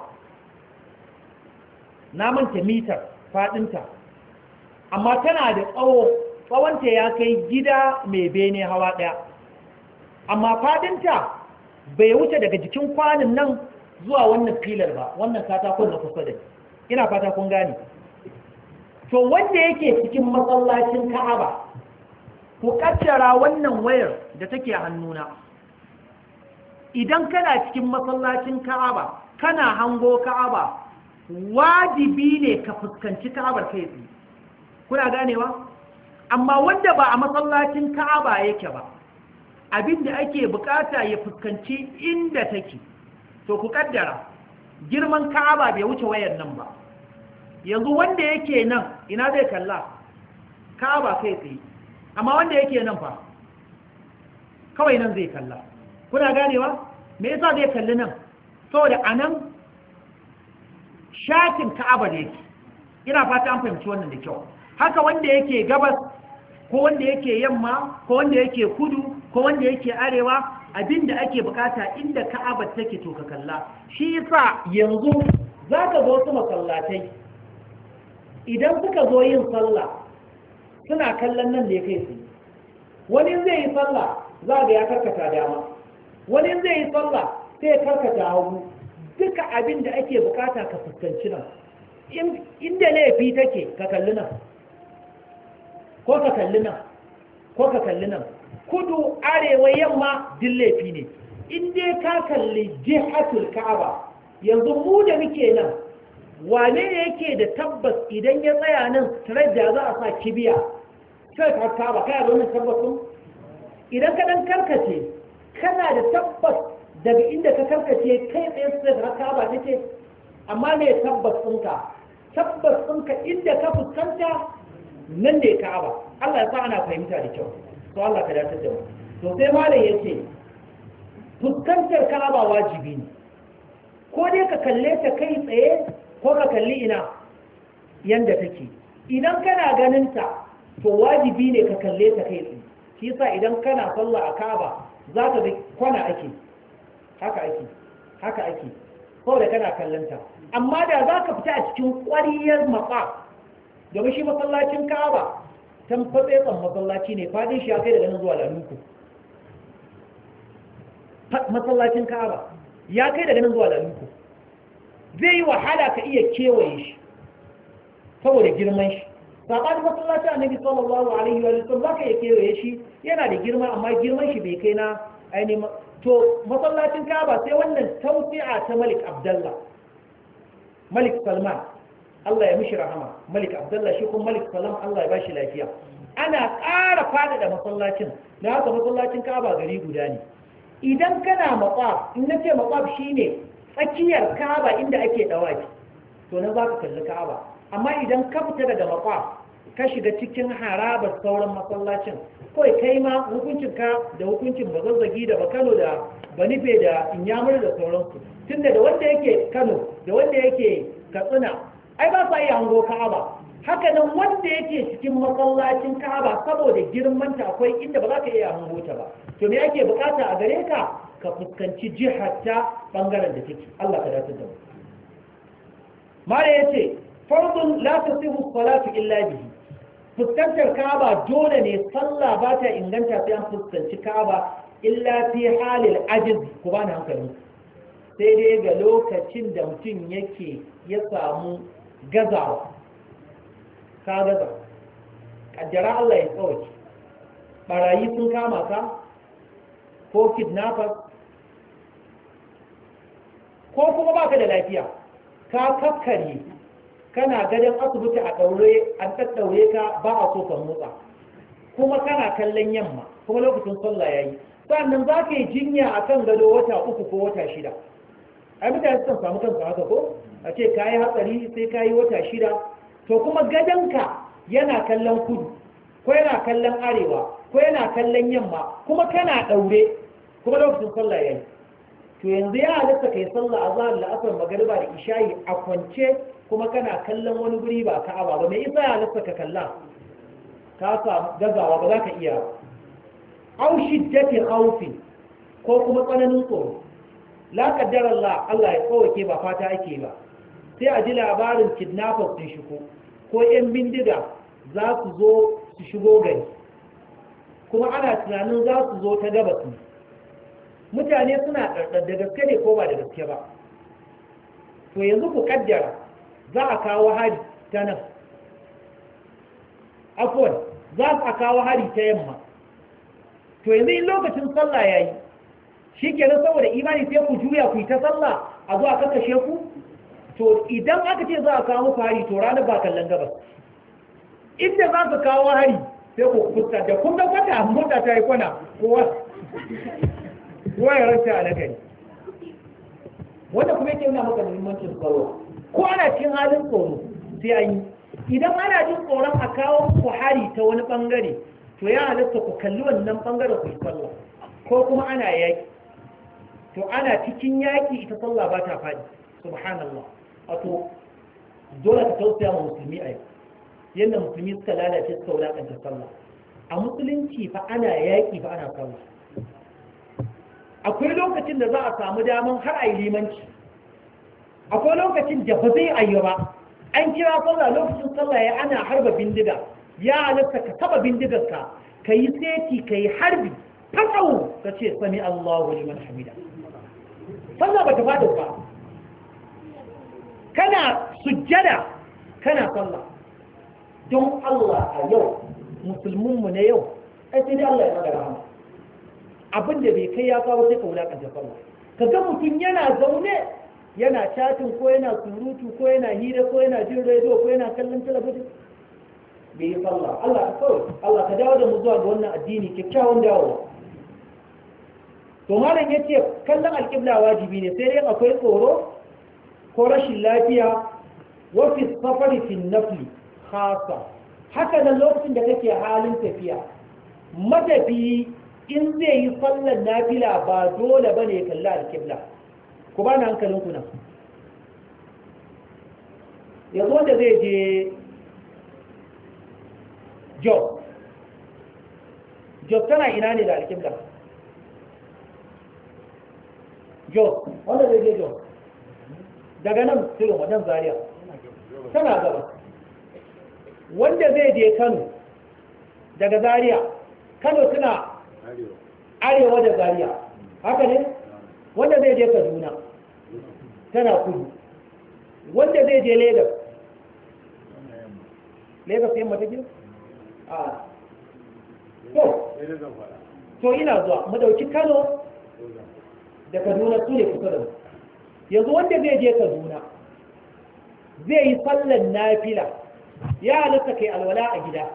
na manta mitar faɗinta amma tana da tsawo tsawonta ya kai gida mai bene hawa ɗaya amma faɗinta bai wuce daga jikin kwanin nan zuwa wannan filar ba wannan katakon na kusa da ina fata kun gane to wanda yake cikin masallacin Ka'aba ku kaddara wannan wayar da take hannuna idan kana cikin masallacin Ka'aba kana hango Ka'aba wajibi ne ka fuskanci Ka'abar kai tsaye kuna ganewa amma wanda ba a masallacin Ka'aba yake ba abinda ake bukata ya fuskanci inda take to ku kaddara girman Ka'aba bai wuce wayar nan ba yanzu wanda yake nan ina zai kalla Ka'aba kai tsaye amma wanda yake nan fa kawai nan zai kalla kuna ganewa me yasa zai kalli nan saboda anan shatin Ka'aba ne yake ina fata an fahimci wannan da kyau haka wanda yake gabas ko wanda yake yamma ko wanda yake kudu ko wanda yake arewa abinda ake bukata inda Ka'aba take to ka kalla shi yasa yanzu zaka zo su masallatai idan suka zo yin sallah suna kallon nan da kai su wani zai yi sallah za ga ya karkata dama wani zai yi sallah sai ya karkata hagu duka abinda ake bukata ka fuskanci nan inda laifi take ka kalli nan ko ka kalli nan ko ka kalli nan kudu arewa yamma din laifi ne in dai ka kalli jihatul Ka'aba yanzu mu da muke nan wane ne yake da tabbas idan ya tsaya nan tare da za a sa kibiya sai ka Ka'aba kai da wannan tabbatin idan ka dan karkace kana da tabbas daga inda ka karkace kai tsaye sai ka Ka'aba take amma me tabbas ɗinka tabbas ɗinka inda ka fuskanta nan ne Ka'aba Allah ya sa ana fahimta da kyau to Allah ka dace da mu to sai malam yace fuskantar Ka'aba wajibi ne ko dai ka kalle ta kai tsaye ko ka kalli ina yanda take idan kana ganin ta to wajibi ne ka kalle ta kai tsaye shi yasa idan kana sallah a Ka'aba zaka ga kwana ake haka ake haka ake saboda kana kallon ta amma da zaka fita a cikin ƙwariyar maqa domin shi masallacin Ka'aba tan fatsetsan masallaci ne fadin shi ya kai daga nan zuwa laluku masallacin Ka'aba ya kai daga nan zuwa laluku zai yi wahala ka iya kewaye shi saboda girman shi saɓanin masallacin annabi sallallahu alaihi wa sallam za ka iya kewaye shi yana da girma amma girman shi bai kai na ainihin to masallacin Ka'aba sai wannan tausi'a ta Malik Abdullah Malik Salman Allah ya mishi rahama Malik Abdullah shi kuma Malik Salam Allah ya bashi lafiya ana ƙara fada da masallacin da haka masallacin Ka'aba gari guda ne idan kana maqab in nace maqab shine tsakiyar Ka'aba inda ake dawafi to nan zaka kalli Ka'aba amma idan ka fita daga maqab ka shiga cikin harabar sauran masallacin kawai kai ma hukuncinka da hukuncin bazazzagi da bakano da banife da inyamur da sauransu tunda da wanda yake Kano da wanda yake Katsina ai ba sa iya hango Ka'aba haka nan wanda yake cikin masallacin Ka'aba saboda girmanta akwai inda ba za ka iya hango ta ba to me ake bukata a gare ka ka fuskanci jihar ta bangaren da take Allah ka dace da mu mala yace fardun la tasihu salatu illa bihi fuskantar Ka'aba dole ne sallah ba ta inganta sai an fuskanci Ka'aba illa fi halil ajiz ku bani hankali sai dai ga lokacin da mutum yake ya samu gazawa ka gaza kaddara Allah ya tsawaki barayi sun kama ka ko kidnappers ko kuma baka da lafiya ka kakkare kana gadon asibiti a daure an daddaure ka ba a so ka motsa kuma kana kallon yamma kuma lokacin sallah yayi sannan za ka yi jinya akan gado wata uku ko wata shida ai mutane sun samu kansu haka ko a ce ka yi hatsari sai ka yi wata shida to kuma gadonka yana kallon kudu ko yana kallon arewa ko yana kallon yamma kuma kana ɗaure kuma lokacin sallah yayi to yanzu ya halatta kai sallah a zahar la'asar magariba da isha'i a kwance kuma kana kallon wani guri ba ka'aba ba me isa ya halatta ka kalla ka samu gazawa ba za ka iya au shiddatin khawfin ko kuma tsananin tsoro la kaddara Allah Allah ya tsawake ba fata ake ba sai a ji labarin kidnappers sun shigo ko yan bindiga za su zo su shigo gari kuma ana tunanin za su zo ta gabas ne mutane suna ɗarɗar da gaske ne ko ba da gaske ba to yanzu ku kaddara za a kawo hari ta nan afwan za a kawo hari ta yamma to yanzu in lokacin sallah ya yi shi kenan saboda imani sai ku juya ku yi ta sallah a zuwa kakashe ku to idan aka ce za a kawo muku hari to ranar ba kallon gabas inda za su kawo hari sai ku fuska da kun ga kwata mota ta yi kwana kowa kowa ya ranta a nagari wanda kuma yake yana maka muhimmancin tsaro ko ana cikin halin tsoro sai an yi idan ana jin tsoron a kawo muku hari ta wani bangare to ya halatta ku kalli wannan bangaren ku yi sallah ko kuma ana yaki to ana cikin yaki ita sallah ba ta faɗi subhanallah wato dole ka tausaya ma musulmi a yau yadda musulmi suka lalace suka wulakanta sallah a musulunci fa ana yaki fa ana sallah akwai lokacin da za a samu daman har a yi limanci akwai lokacin da ba zai ayyu ba an kira sallah lokacin sallah ya ana harba bindiga ya halatta ka taba bindigarka ka yi seti ka yi harbi fasau ka ce sami Allahu liman hamida sallah ba ta fada ba kana sujjada kana sallah don Allah a yau musulminmu na yau ai sai dai Allah ya magana rahama abin da bai kai ya kawo sai ka wulakanta sallah ka ga mutum yana zaune yana chatin ko yana surutu ko yana hira ko yana jin rediyo ko yana kallon talabijin bai yi sallah Allah ka kawai Allah ka dawo da mu zuwa ga wannan addini kyakkyawan dawowa to malam yace kallon alƙibla wajibi ne sai dai akwai tsoro ko rashin lafiya wa fi safari fi nafli khassa haka nan lokacin da kake halin tafiya matafiyi in zai yi sallar nafila ba dole bane ya kalla alƙibla ku ba na hankalin ku nan yanzu wanda zai je job job tana ina ne da alƙibla job wanda zai je job daga nan silin wajen zaria tana gaba wanda zai je Kano daga Zaria, Kano tana arewa da Zaria, haka ne? Wanda zai je Kaduna tana kudu, wanda zai je Lagos, Lagos yamma ta gina? a to to ina zuwa mu dauki Kano da Kaduna su ne kusa da mu. Yanzu wanda zai je Kaduna zai yi sallan nafila, ya halatta kai alwala a gida,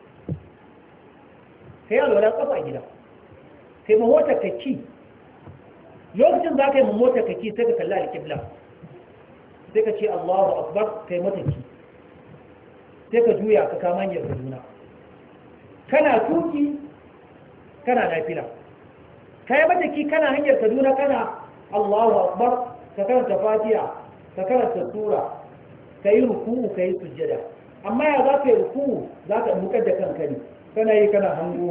kai alwala kafa a gida, kai mahota kaki, lokacin za ka yi mahota kaki sai ka kalli alƙibla, sai ka ce Allahu Akbar, kai mataki, sai ka juya ka kama hanyar Kaduna, kana tuki kana nafila, kai mataki kana hanyar Kaduna kana Allahu Akbar, ka karanta Fatiha, ka karanta sura, ka yi ruku'u, ka yi sujjada. Amma ya za ka yi ruku'u, za ka bukar da kanka ne, kana yi kana hango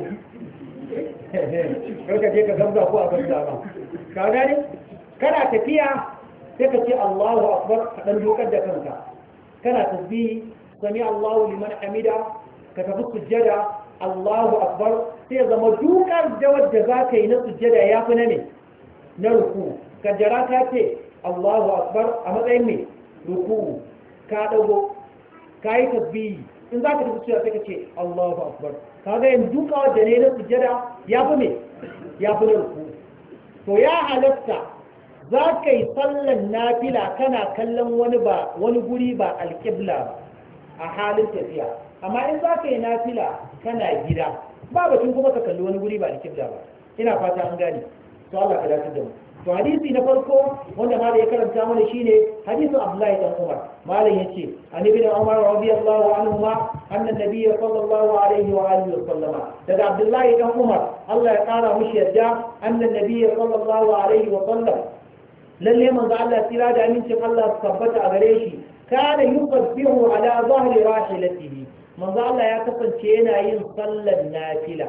karka je ka gamza ko a gamza ba, ka gani kana tafiya sai ka ce Allahu Akbar, ka dan dokar da kanka, kana tasbihi sami Allahu liman hamida, ka tafi sujjada Allahu Akbar, sai zama dukar da wadda za ka yi na sujjada ya fi na ne na ruku. Kaddara ka ce Allahu Akbar a matsayin mai ruku, ka dago ka yi tasbihi, in za ka tafi sujjada sai ka ce Allahu Akbar, ka ga yin duka wadda ne na sujjada ya fi mai ya fi na ruku. To ya halatta za ka yi sallan nafila kana kallon wani ba wani guri ba alƙibla ba a halin tafiya, amma in za ka yi nafila kana gida ba batun kuma ka kalli wani guri ba alƙibla ba. Ina fata an gane, to Allah ka dace da mu. To hadisi na farko wanda malam ya karanta mana shine hadisin Abdullahi dan Umar. Malam yace an ibn Umar radiyallahu anhuma anna an-nabiy sallallahu alaihi wa alihi wa sallama, daga Abdullahi dan Umar Allah ya kara mushi yadda, anna an-nabiy sallallahu alaihi wa sallam, lalle manzo Allah tira da amincin Allah tabbata a gare shi, kana yusabbihu ala zahri rahilatihi, manzo Allah ya kasance yana yin sallar nafila.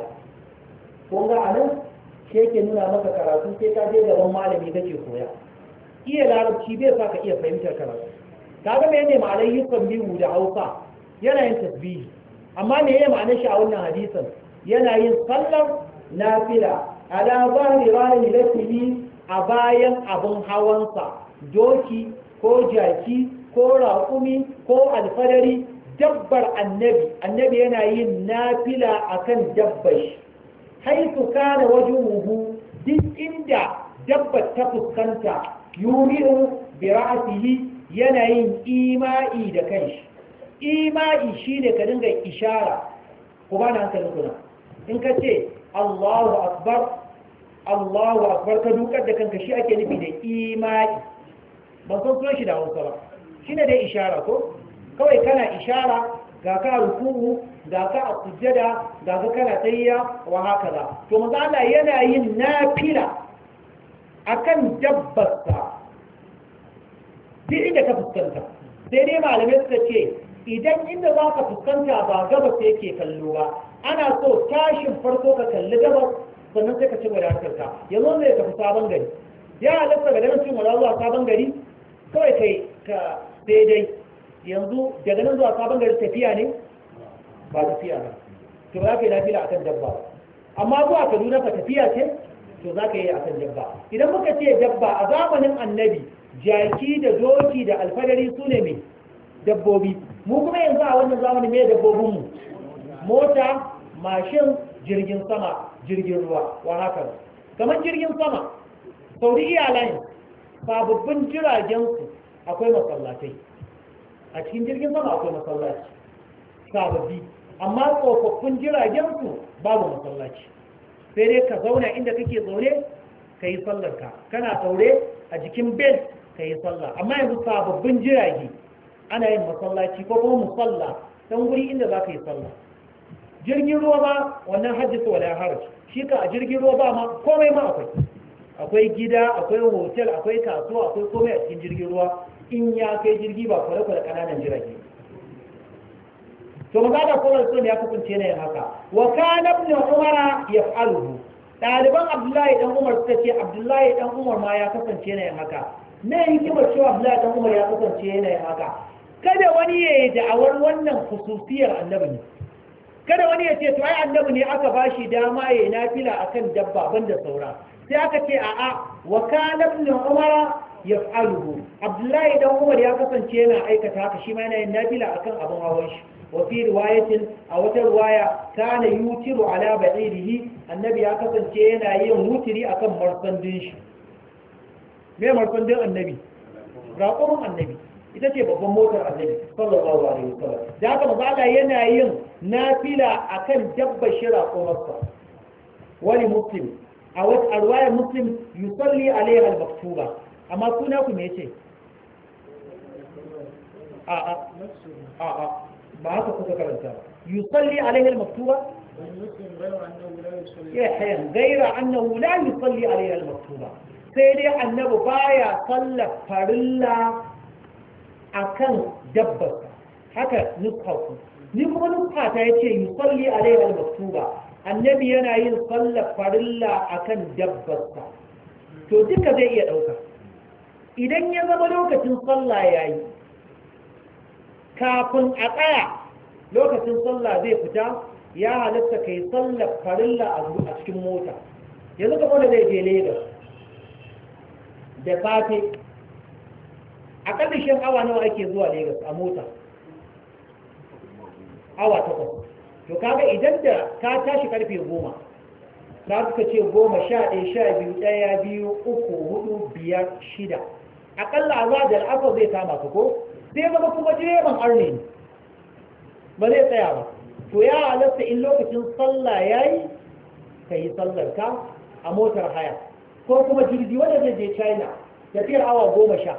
Kun ga anan shi yake nuna maka karatu sai ka je gaban malami kake koya. Iya larabci bai sa ka iya fahimtar karatu. Kaga me ne ma'anar yukan biyu da Hausa? Yana yin tasbihi. Amma me yake ma'anar shi a wannan hadisin? Yana yin sallar nafila ala zahri rahilatihi, a bayan abin hawansa, doki ko jaki ko raƙumi ko alfadari, dabbar annabi. Annabi yana yin nafila akan dabbar shi. Haitu kana wajuhu, duk inda dabbar ta fuskanta, yuri'u bi ra'sihi, yana yin ima'i da kanshi. Ima'i shine ka dinga ishara. Ku bana hankalin kuna. In ka ce Allahu Akbar, Allahu Akbar, ka dukar da kanka, shi ake nufi da ima'i. Ban san sunan shi da Hausa ba. Shine dai ishara ko? Kawai kana ishara, ga ka ruku'u, ga ka a sujjada, ga ka kana tayya wa haka za. To maza Allah yana yin nafila akan dabbarsa duk inda ka fuskanta. Sai dai malamai suka ce idan inda za ka fuskanta ba gabas yake kallo ba, ana so tashin farko ka kalli gabas, sannan sai ka ci gaba da harkarka. Yanzu ne ka fi sabon gari, ya halatta ga nan cin wala zuwa sabon gari, kawai kai ka daidai. Yanzu daga nan zuwa sabon gari tafiya ne ba tafiya ba, to za ka yi nafila akan dabba. Amma zuwa Kaduna ka tafiya ce, to za ka yi akan dabba. Idan muka ce dabba a zamanin annabi, jaki da doki da alfadari su ne mai dabbobi. Mu kuma yanzu a wannan zamanin mai dabbobinmu, mota, mashin, jirgin sama, jirgin ruwa wa haka. Kamar jirgin sama, Saudi Airlines, sababbin jiragensu akwai masallatai. A cikin jirgin sama akwai masallaci sababbi, amma tsofaffin jiragensu babu masallaci. Sai dai ka zauna inda kake zaune ka yi sallarka, kana tsaure a jikin bel ka yi sallah. Amma yanzu sababbin jirage ana yin masallaci ko kuma musalla, dan wuri inda za ka yi sallah. Jirgin ruwa ba wannan hajjisa wala haraj, shi ka a jirgin ruwa ba ma komai ma akwai. Akwai gida, akwai hotel, akwai kasuwa, akwai komai a cikin jirgin ruwa, in ya kai jirgi ba kwale-kwale kananan jirage. To maza da kowar sun ya kasance na yin haka. Wa kana ibn Umar yaf'aluhu. Ɗaliban Abdullahi dan Umar suka ce Abdullahi dan Umar ma ya kasance na yin haka. Me hikimar cewa Abdullahi dan Umar ya kasance na yin haka? kada wani ya yi da'awar wannan khususiyar annabi ne kada wani ya ce to ai annabi ne aka bashi dama ya nafila akan dabba banda saura sai aka ce a'a wa kana ibn umar yaf'aluhu abdullahi dan umar ya kasance yana aikata haka shi ma yana yin nafila akan abun hawan shi wa fi riwayatin a wata riwaya kana yutiru ala ba'irihi annabi ya kasance yana yin wutiri akan marsandin shi me marsandin annabi raƙumin annabi ita ce babban motar annabi sallallahu alaihi wasallam da haka manzo Allah yana yin nafila akan dabba shira komarsa wani muslim a wata riwayar muslim yusalli alaiha al-maktuba amma kuna ku me yace a a a a ba haka kuka karanta yusalli alaiha al-maktuba ya hayan gaira annahu la yusalli alaiha al-maktuba sai dai annabi baya sallar farilla akan dabbar haka nufaku ni kuma nufa ta yace yusalli alaiha al-maktuba annabi yana yin sallar farilla akan dabbar sa to duka zai iya dauka idan ya zama lokacin sallah yayi kafin a tsaya lokacin sallah zai fita ya halatta kai sallar farilla a cikin mota yanzu kamar da zai je Lagos da safe a ƙarshen awa nawa ake zuwa Lagos a mota awa takwas to kaga idan da ka tashi karfe goma za ka ce goma sha ɗaya sha biyu ɗaya biyu uku hudu biyar shida aƙalla a za da al'afar zai kama ka ko sai zama kuma direban arne ne ba zai tsaya ba to ya halatta in lokacin sallah ya yi ka yi sallar ka a motar haya ko kuma jirgi wanda zai je china tafiyar awa goma sha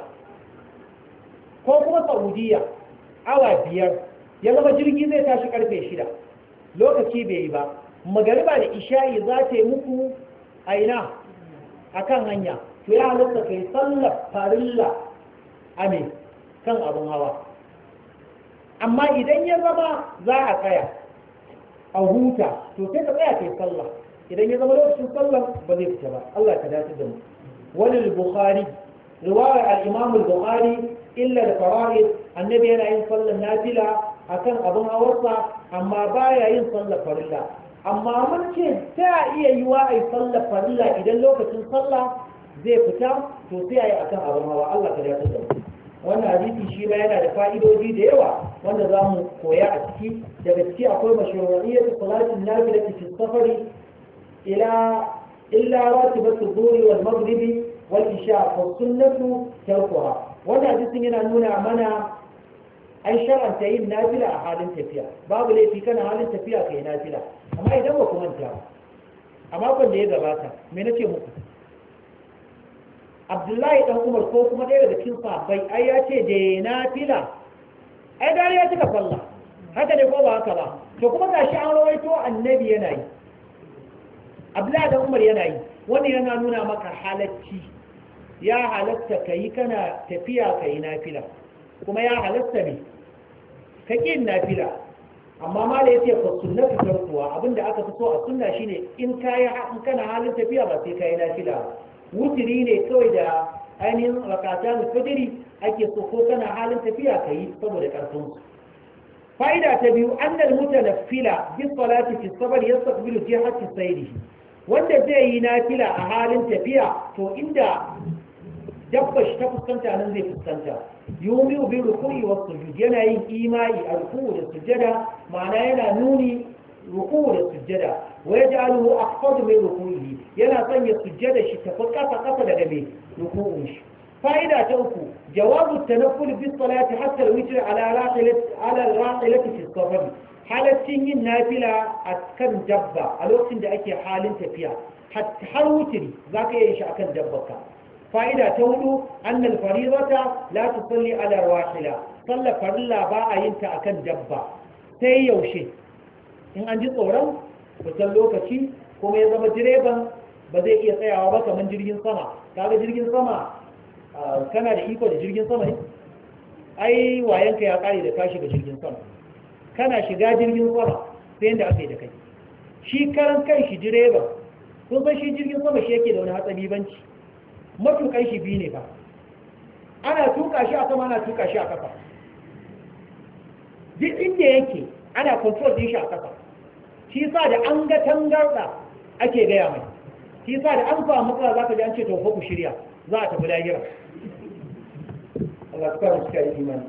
ko kuma saudiya awa biyar ya zama jirgi zai tashi karfe shida lokaci bai yi ba magariba da isha'i za ta yi muku a ina a kan hanya to ya halatta kai sallar farilla a me kan abin hawa amma idan ya zama za a tsaya a huta to sai ka tsaya kai sallah idan ya zama lokacin sallah ba zai fita ba Allah ka dace da mu wani bukhari riwayar al-imam al-bukhari illa al-fara'id annabi yana yin sallar nafila akan abin hawarsa amma baya yin sallar farilla amma mun ce ta iya yiwa ai sallar farilla idan lokacin sallah zai fita to sai ayi akan abin hawa Allah ka dace da mu wannan hadisi shi ma yana da fa'idoji da yawa wanda za mu koya a ciki daga ciki akwai mashru'iyyat salatin nafila fi safari ila illa ratibatu dhuhri wal maghribi wal isha fa sunnatu tarkuha wannan hadisin yana nuna mana an shar'anta yin nafila a halin tafiya babu laifi kana halin tafiya kai nafila amma idan ba ku manta a makon da ya gabata me nace muku Abdullahi dan Umar ko kuma ɗaya daga cikin sahabbai ai ya ce da nafila ai dare ya cika sallah haka ne ko ba haka ba to kuma gashi an rawaito annabi yana yi Abdullahi dan Umar yana yi wannan yana nuna maka halacci ya halatta kai kana tafiya kai nafila kuma ya halatta ne ka ƙin nafila amma ma da yace fa sunnatu tarkuwa abinda aka fi so a sunna shine in kai in kana halin tafiya ba sai kai nafila ba wutiri ne kawai da ainihin rakatan fajiri ake so ko kana halin tafiya kai saboda karfin su fa'ida ta biyu annal mutanaffila bi salati fi sabr yastaqbilu jihati sayrihi wanda zai yi nafila a halin tafiya to inda dabba shi ta fuskanta nan zai fuskanta yumi bi ruku'i wa sujud yana yin imai a ruku'u da sujada ma'ana yana nuni ruku'u da sujada wa yaj'aluhu aqfad min ruku'ihi yana sanya sujada shi ta kasa kasa daga me ruku'un shi fa'ida ta uku jawazu tanafful bi salati hatta al-witr ala raqilat ala al-raqilati fi safar halaccin yin nafila a kan dabba a lokacin da ake halin tafiya har wutiri zaka yi shi akan dabbarka fa'ida ta hudu annal faridata la tusalli ala wahila sallar farilla ba a yin ta akan dabba sai yaushe in an ji tsoron fitan lokaci kuma ya zama direban ba zai iya tsayawa ba kamar jirgin sama kaga jirgin sama kana da iko da jirgin sama ne ai wayanka ya kare da ka shiga jirgin sama kana shiga jirgin sama sai yanda aka yi da kai shi karan kai shi direban kun san shi jirgin sama shi yake da wani hatsari banci matukan shi biyu ne ba ana tuka shi a sama ana tuka shi a kafa duk inda yake ana control din shi a ƙasa shi sa da an ga tangarda ake gaya mai shi sa da an samu matsala za ka ji an ce to fa ku shirya za a tafi lahira Allah ta suka yi imani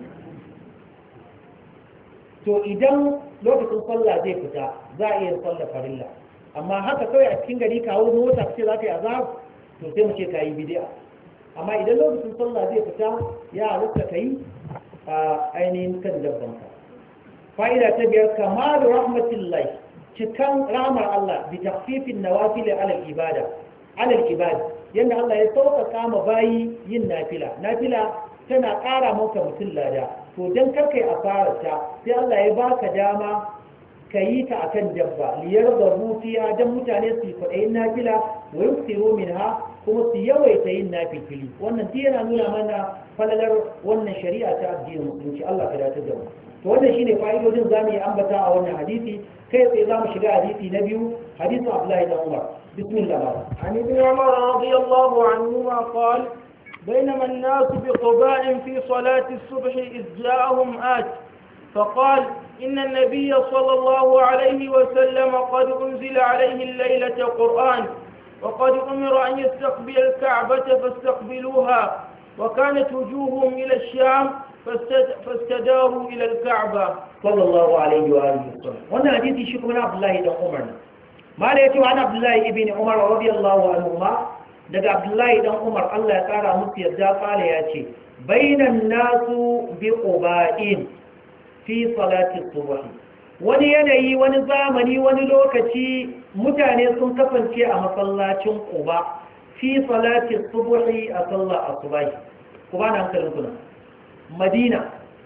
to idan lokacin sallah zai fita za a iya sallah farilla amma haka kawai a cikin gari kawo mota ce za ka yi azab to sai mu ce ka yi bid'a amma idan lokacin sallah zai fita ya halitta ka yi a ainihin kan dabbanka fa'ida ta biyar kamalu rahmatillahi cikan rahmar Allah bi takhfifin nawafil ala ibada ala ibada yanda Allah ya sauƙaƙa ma bayi yin nafila nafila tana ƙara maka mutum lada to dan karkai asararta sai Allah ya baka dama ka yi ta akan dabba liyar da rutiya dan mutane su yi kwaɗayin nafila wa yuksiru minha kuma su yawaita yin nafilfili wannan duk yana nuna mana falalar wannan shari'a ta addinin musulunci Allah ka dace da mu to wannan shine fa'idodin zamu yi ambata a wannan hadisi kai sai zamu shiga hadisi na biyu hadisin Abdullahi ibn Umar bismillah an ibn Umar radiyallahu anhuma qala بينما الناس بقباء في صلاة الصبح إذ جاءهم آت فقال إن النبي صلى الله عليه وسلم قد أنزل عليه الليلة قرآن وقد أمر أن يستقبل الكعبة فاستقبلوها وكانت وجوههم إلى الشام فاستداروا إلى الكعبة صلى الله عليه وآله وسلم وانا حديثي شكو من عبد الله بن عمر ما ليتوا عن عبد الله بن عمر رضي الله عنهما daga Abdullahi dan Umar Allah ya kara musu yadda kala ya ce bainan nasu bi quba'in fi salati subh wani yanayi wani zamani wani lokaci mutane sun kasance a masallacin Quba fi salati subh a sallar asubahi Quba na hankalin kuna Madina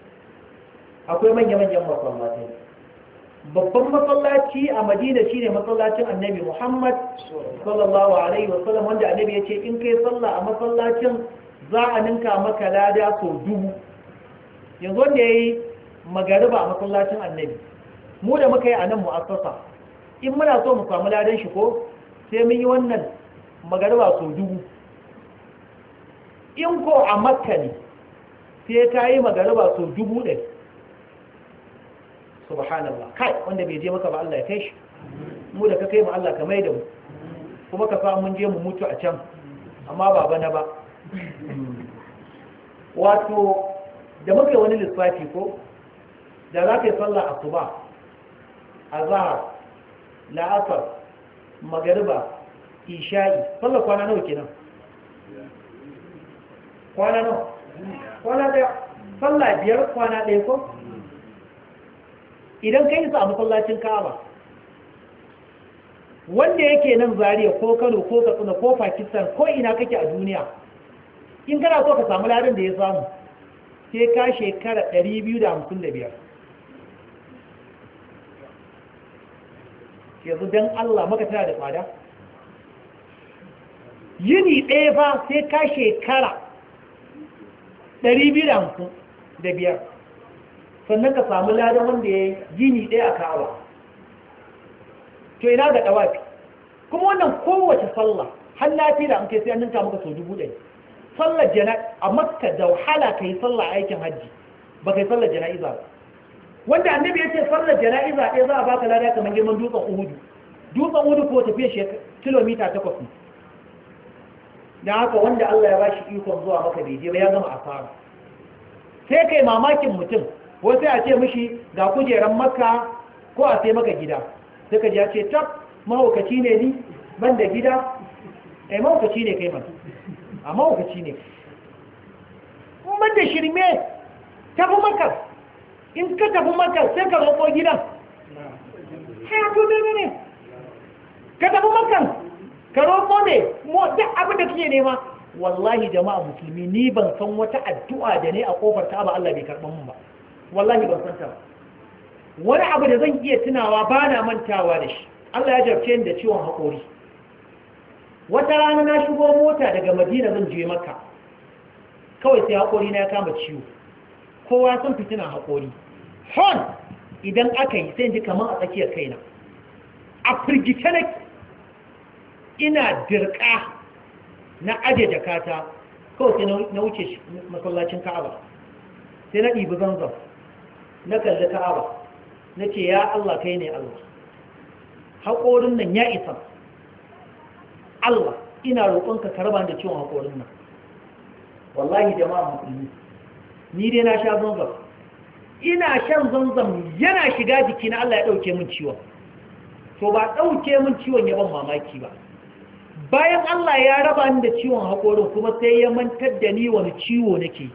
akwai manya-manyan masallatai babban masallaci a Madina shine masallacin Annabi Muhammad sallallahu alaihi wasallam wanda Annabi ya ce in kai sallah a masallacin za a ninka maka lada so dubu yanzu wanda yayi magariba a masallacin Annabi mu da muka yi a nan mu'assasa in muna so mu samu ladan shi ko sai mun yi wannan magariba so dubu in ko a Makka ne sai ta yi magariba so dubu ɗaya subhanallah kai wanda bai je maka ba Allah ya kai shi mu da ka kai mu Allah ka mai da mu kuma ka fa mun je mu mutu a can amma ba bana ba wato da muka yi wani lissafi ko da za ka yi sallah asuba azhar la'asar magariba isha'i sallah kwana nawa kenan kwana nawa kwana daya sallah biyar kwana daya ko idan kai su a masallacin Ka'aba wanda yake nan Zaria ko Kano ko Katsina ko Pakistan ko ina kake a duniya in kana so ka samu ladan da ya samu sai ka shekara ɗari biyu da hamsin da biyar yanzu dan Allah maka tana da tsada yini ɗaya fa sai ka shekara ɗari biyu da hamsin da biyar sannan ka samu ladan wanda ya gini ɗaya a Ka'aba to ina ga ɗawafi kuma wannan kowace sallah har lafiya an kai sai an ninka maka sau dubu ɗaya sallar jana'iza a Makka da wahala ka yi sallah aikin hajji ba ka yi sallar jana'iza ba wanda annabi ya ce sallar jana'iza ɗaya za a baka lada kamar girman dutsen Uhudu dutsen Uhudu ko tafiya kilomita takwas ne don haka wanda Allah ya bashi ikon zuwa maka bai je ba ya gama asara sai kai mamakin mutum ko sai a ce mishi ga kujeran Makka ko a sai maka gida sai ka ji ya ce tab mahaukaci ne ni ban da gida eh mahaukaci ne kai man a mahaukaci ne ban da shirme tafi Makka in ka tafi Makka sai ka roƙo gidan sai to ne ne ka tafi Makka ka roƙo ne mo duk abin da kake nema wallahi jama'a musulmi ni ban san wata addu'a da ne a kofar ta ba Allah bai karɓa mun ba wallahi ban san ta ba wani abu da zan iya tunawa ba na mantawa da shi Allah ya jarce ni da ciwon haƙori wata rana na shigo mota daga Madina zan je Makka kawai sai haƙori na ya kama ciwo kowa sun fitina haƙori hon idan aka yi sai ji kamar a tsakiyar kaina a firgice nake ina dirka na aje jakata kawai sai na wuce masallacin Ka'aba sai na ɗibi zanzan na kalli ka'aba na ce ya Allah kai ne Allah haƙorin nan ya isa Allah ina roƙonka ka raba da ciwon haƙorin nan wallahi jama'a musulmi ni dai na sha zanzam ina shan zanzam yana shiga jiki na Allah ya ɗauke min ciwon to ba ɗauke min ciwon ya ban mamaki ba bayan Allah ya raba ni da ciwon haƙorin kuma sai ya mantar da ni wani ciwo nake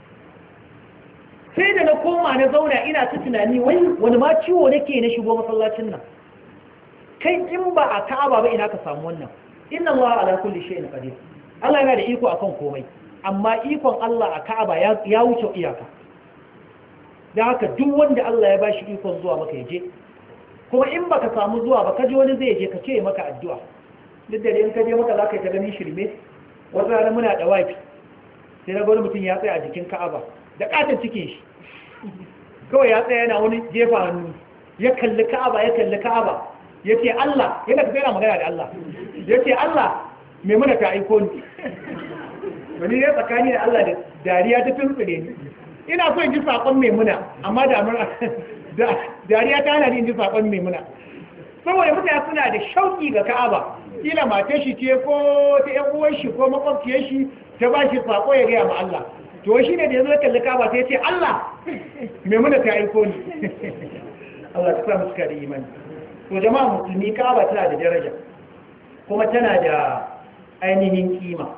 sai da na koma na zauna ina ta tunani wani ma ciwo nake na shigo masallacin nan kai in ba a Ka'aba ba ina ka samu wannan inna Allah ala kulli shay'in qadir Allah yana da iko akan komai amma ikon Allah a Ka'aba ya wuce iyaka da haka duk wanda Allah ya bashi ikon zuwa maka yaje kuma in baka samu zuwa ba kaje wani zai je ka ce maka addu'a duk da in kaje maka zaka yi ta ganin shirme wata rana muna da wafi sai na gwani mutum ya tsaya a jikin Ka'aba da katon cikin shi kawai ya tsaya yana wani jefa hannu ya kalli Ka'aba ya kalli Ka'aba yace Allah yana ka tsaya magana da Allah yace Allah me muna ta aiko ni wani ya tsakani da Allah da dariya ta tuntsure ni ina so in ji sakon Maimuna amma da dariya ta hana ni in ji sakon Maimuna saboda mutane suna da shauki ga Ka'aba kila matar shi ce ko ta ƴan uwan shi ko makwabciyar shi ta ba shi sako ya gaya ma Allah to shi ne da yazo ya kalli Ka'aba sai ya ce Allah Maimuna ta aiko ni Allah ta sa mu cika da imani to jama'a musulmi Ka'aba tana da daraja kuma tana da ainihin kima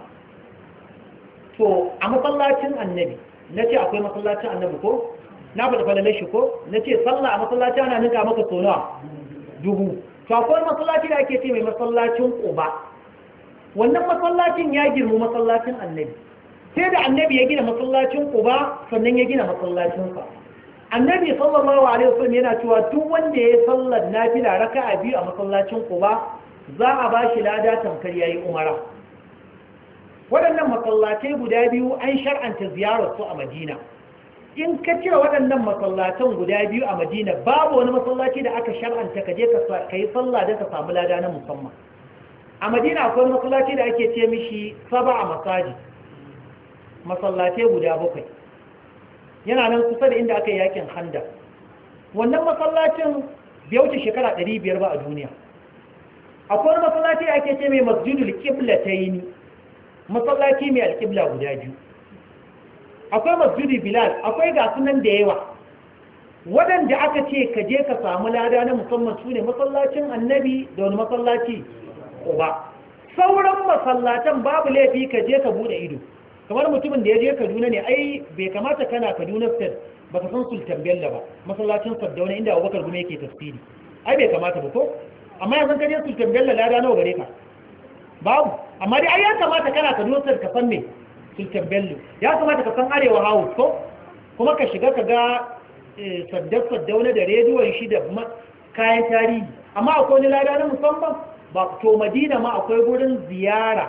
to a masallacin annabi na ce akwai masallacin annabi ko na faɗa falalar shi ko na ce sallah a masallaci ana ninka maka sonawa dubu to akwai masallaci da ake ce mai masallacin ƙuba wannan masallacin ya girmu masallacin annabi sai da annabi ya gina masallacin ƙuba sannan ya gina masallacinsa annabi sallallahu alaihi wasallam yana cewa duk wanda ya sallar nafila raka'a biyu a masallacin ƙuba za a ba shi lada tamkar yayi umara waɗannan masallatai guda biyu an shar'anta ziyarar su a Madina in ka cire waɗannan masallatan guda biyu a Madina babu wani masallaci da aka shar'anta ka je ka yi sallah da ka samu lada na musamman a Madina akwai masallaci da ake ce mishi sab'a masajid masallatai guda bakwai yana nan kusa da inda aka yi yakin Khandaq wannan masallacin bai wuce shekara ɗari biyar ba a duniya akwai wani masallaci da ake ce mai masjidul qiblatayn masallaci mai alƙibla guda biyu akwai masjidi bilal akwai ga sunan da yawa waɗanda aka ce ka je ka samu lada na musamman su ne masallacin annabi da wani masallaci ba sauran masallatan babu laifi ka je ka bude ido kamar mutumin da ya je kaduna ne ai bai kamata kana kaduna state baka san sultan bello ba masallacin saddauna inda abubakar gume yake tafsiri ai bai kamata ba ko amma yanzu ka je sultan bello lada nawa gare ka babu amma dai ai ya kamata kana ka dosar ka san me sultan bello ya kamata ka san arewa house ko kuma ka shiga ka ga saddar saddauna da rediyon shi da kayan tarihi amma akwai wani lada na musamman ba to madina ma akwai gurin ziyara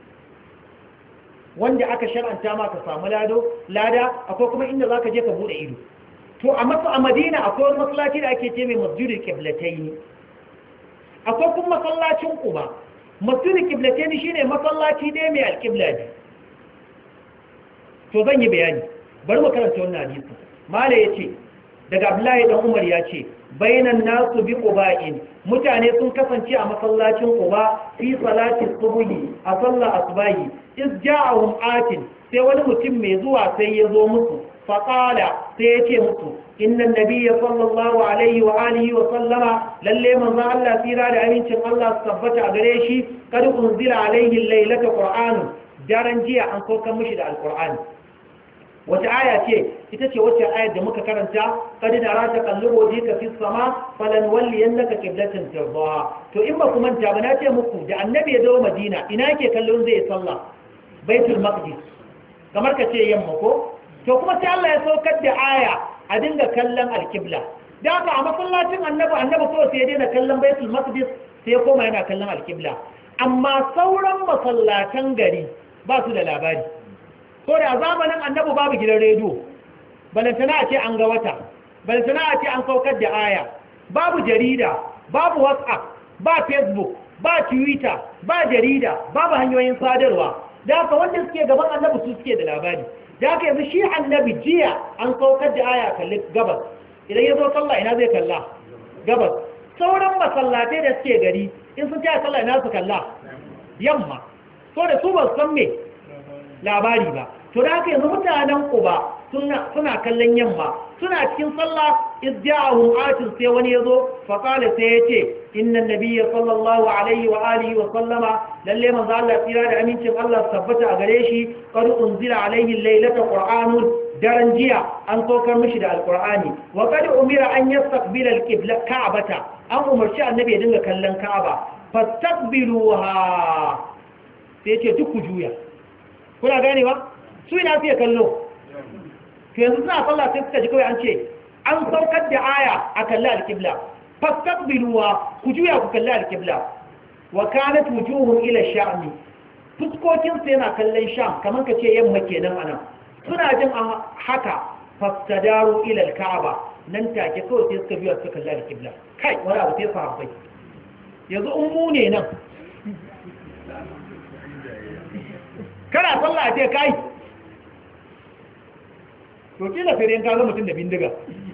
wanda aka shar'anta ma ka samu lado lada akwai kuma inda zaka je ka bude ido to a masu a madina akwai wani masallaci da ake ce mai masjidul qiblatayn akwai kuma masallacin quba masjidul qiblatayn shine masallaci dai mai alqibla ne to zan yi bayani bari mu karanta wannan hadisi mala yace daga abdullahi dan umar yace bainan nasu bi quba'in mutane sun kasance a masallacin quba fi salati subhi a sallar asbahi iz ja'ahum atin sai wani mutum mai zuwa sai ya zo musu fa qala sai yace musu inna nabiyya sallallahu alaihi wa alihi wa sallama lalle manzo Allah tsira da amincin Allah su tabbata a gare shi kad unzila alaihi laylata qur'an daren jiya an saukar mishi da alqur'ani wata aya ce ita ce wacce ayar da muka karanta kad da rata kallubo jika fi sama falan walli yannaka qiblatan tarda to in ba ku manta ba na ce muku da annabi ya dawo madina ina yake kallon zai sallah baitul maqdis kamar ka ce yamma ko to kuma sai Allah ya saukar da aya a dinga kallon alqibla da haka a masallacin annabi annabi so sai ya daina kallon baitul maqdis sai ya koma yana kallon alqibla amma sauran masallatan gari ba su da labari ko da zamanin annabi babu gidan rediyo balantana a ce an ga wata balantana a ce an saukar da aya babu jarida babu whatsapp ba facebook ba twitter ba jarida babu hanyoyin sadarwa da haka wanda suke gaban annabi su suke da labari da haka yanzu shi annabi jiya an saukar da aya kalli gabas idan ya zo sallah ina zai kalla gabas sauran masallatai da suke gari in sun taya sallah ina su kalla yamma so da su ba san me labari ba to da haka yanzu mutanen Quba suna suna kallon yamma suna cikin sallah izja'ahum atin sai wani yazo fa qala sai yace inna nabiyya sallallahu alaihi wa alihi wa sallama lalle manzo Allah tsira da amincin Allah tabbata a gare shi qad unzila alaihi laylata qur'anun daren jiya an saukar mishi da alqur'ani wa qad umira an yastaqbila alqibla ka'bata an umarci annabi ya dinga kallon ka'aba fastaqbiluha sai yace duk ku juya kuna gane ba su ina fiye kallo to yanzu suna sallah sai suka ji kawai an ce an saukar da aya a kalli alƙibla fastaqbiluwa ku juya ku kalli alƙibla wa kanat wujuhum ila sha'mi fuskokin su yana kallon sham kamar ka ce yamma kenan anan suna jin haka fastadaru ila alka'aba nan take kawai sai suka biya suka kalli alƙibla kai wani abu sai sahabbai yanzu in mu ne nan kana sallah a ce kai to kila sai dai ka ga mutum da bindiga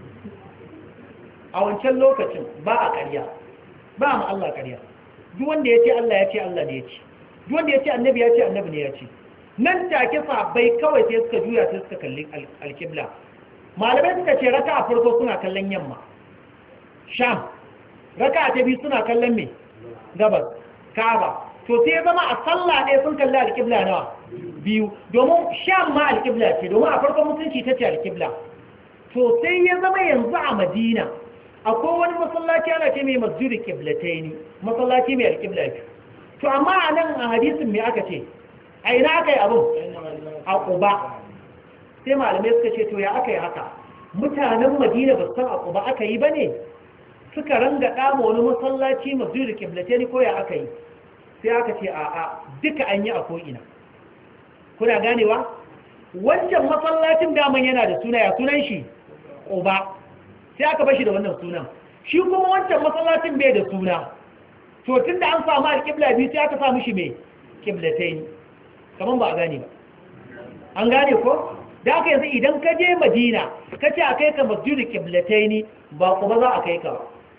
a wancan lokacin ba a ƙarya ba mu Allah ƙarya duk wanda ya ce Allah ya ce Allah ne ya ce duk wanda ya ce annabi ya ce annabi ne ya ce nan take sahabbai kawai sai suka juya sai suka kalli alƙibla malamai suka ce raka a farko suna kallon yamma sham raka ta biyu suna kallon me gabas Kaaba to sai zama a sallah ɗaya sun kalli alƙibla nawa biyu domin sham ma alƙibla ce domin a farkon mutunci ta ce alƙibla to sai ya zama yanzu a madina akwai wani masallaci ana ce mai masjidi ƙiblataini masallaci mai alƙibla biyu to amma a nan a hadisin me aka ce a ina aka yi abin a ƙuba sai malamai suka ce to ya aka yi haka mutanen madina ba san a ƙuba aka yi ba ne suka ranga ɗama wani masallaci masjidi ƙiblataini ko ya aka yi sai aka ce a'a duka an yi a ko'ina kuna ganewa wancan masallacin daman yana da suna ya sunan shi ƙuba sai aka bashi da wannan sunan shi kuma wancan masallacin bai da suna to tun da an samu alƙibla biyu sai aka samu shi mai ƙiblatai kamar ba a gane ba an gane ko da aka yanzu idan ka je madina ka ce a kai ka masjidu ƙiblatai ne ba kuma za a kai ka ba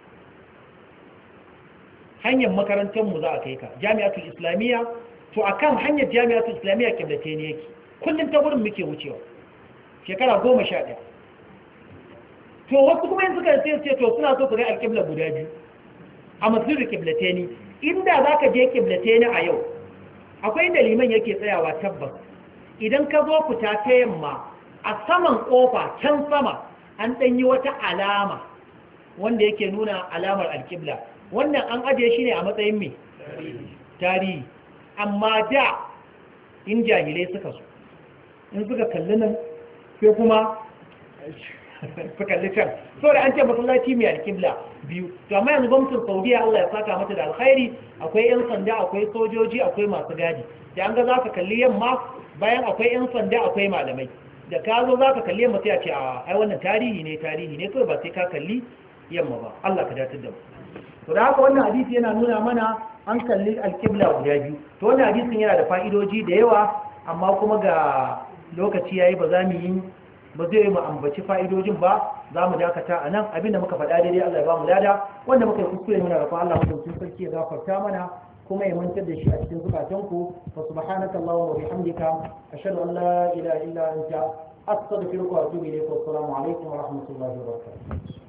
hanyar makarantarmu za a kai ka jami'atul islamiyya to akan hanyar jami'atul islamiyya ƙiblatai ne yake kullum ta wurin muke wucewa shekara goma sha ɗaya to wasu kuma yanzu kan sai ce to suna so su ga alƙibla guda biyu a masjidu ƙiblatai ne inda za ka je ƙiblatai ne a yau akwai inda liman yake tsayawa tabbas idan ka zo fita ta yamma a saman ƙofa can sama an ɗanyi wata alama wanda yake nuna alamar alƙibla wannan an ajiye shi ne a matsayin mai tarihi amma da in jahilai suka so in suka kalli nan sai kuma su kalli can so da an ce masallaci mai alƙibla biyu to amma yanzu gwamnatin saudiya Allah ya saka mata da alkhairi akwai yan sanda akwai sojoji akwai masu gadi da an ga za ka kalli yamma bayan akwai yan sanda akwai malamai da ka zo za ka kalli yamma sai a ce a ai wannan tarihi ne tarihi ne kawai ba sai ka kalli yamma ba Allah ka datar da mu to da haka wannan hadisi yana nuna mana an kalli alƙibla guda biyu to wannan hadisin yana da fa'idoji da yawa amma kuma ga lokaci yayi ba za mu yi ba zai yi mu ambaci fa'idojin ba za mu dakata a nan abinda muka faɗa daidai Allah ya ba mu lada wanda muka yi kuskure muna rafa Allah mutum sarki ya gafarta mana kuma ya mantar da shi a cikin zukatanku wa subhanaka Allahumma wa bihamdika ashhadu an la ilaha illa anta astaghfiruka wa atubu ilayk wa assalamu alaikum wa rahmatullahi wa barakatuh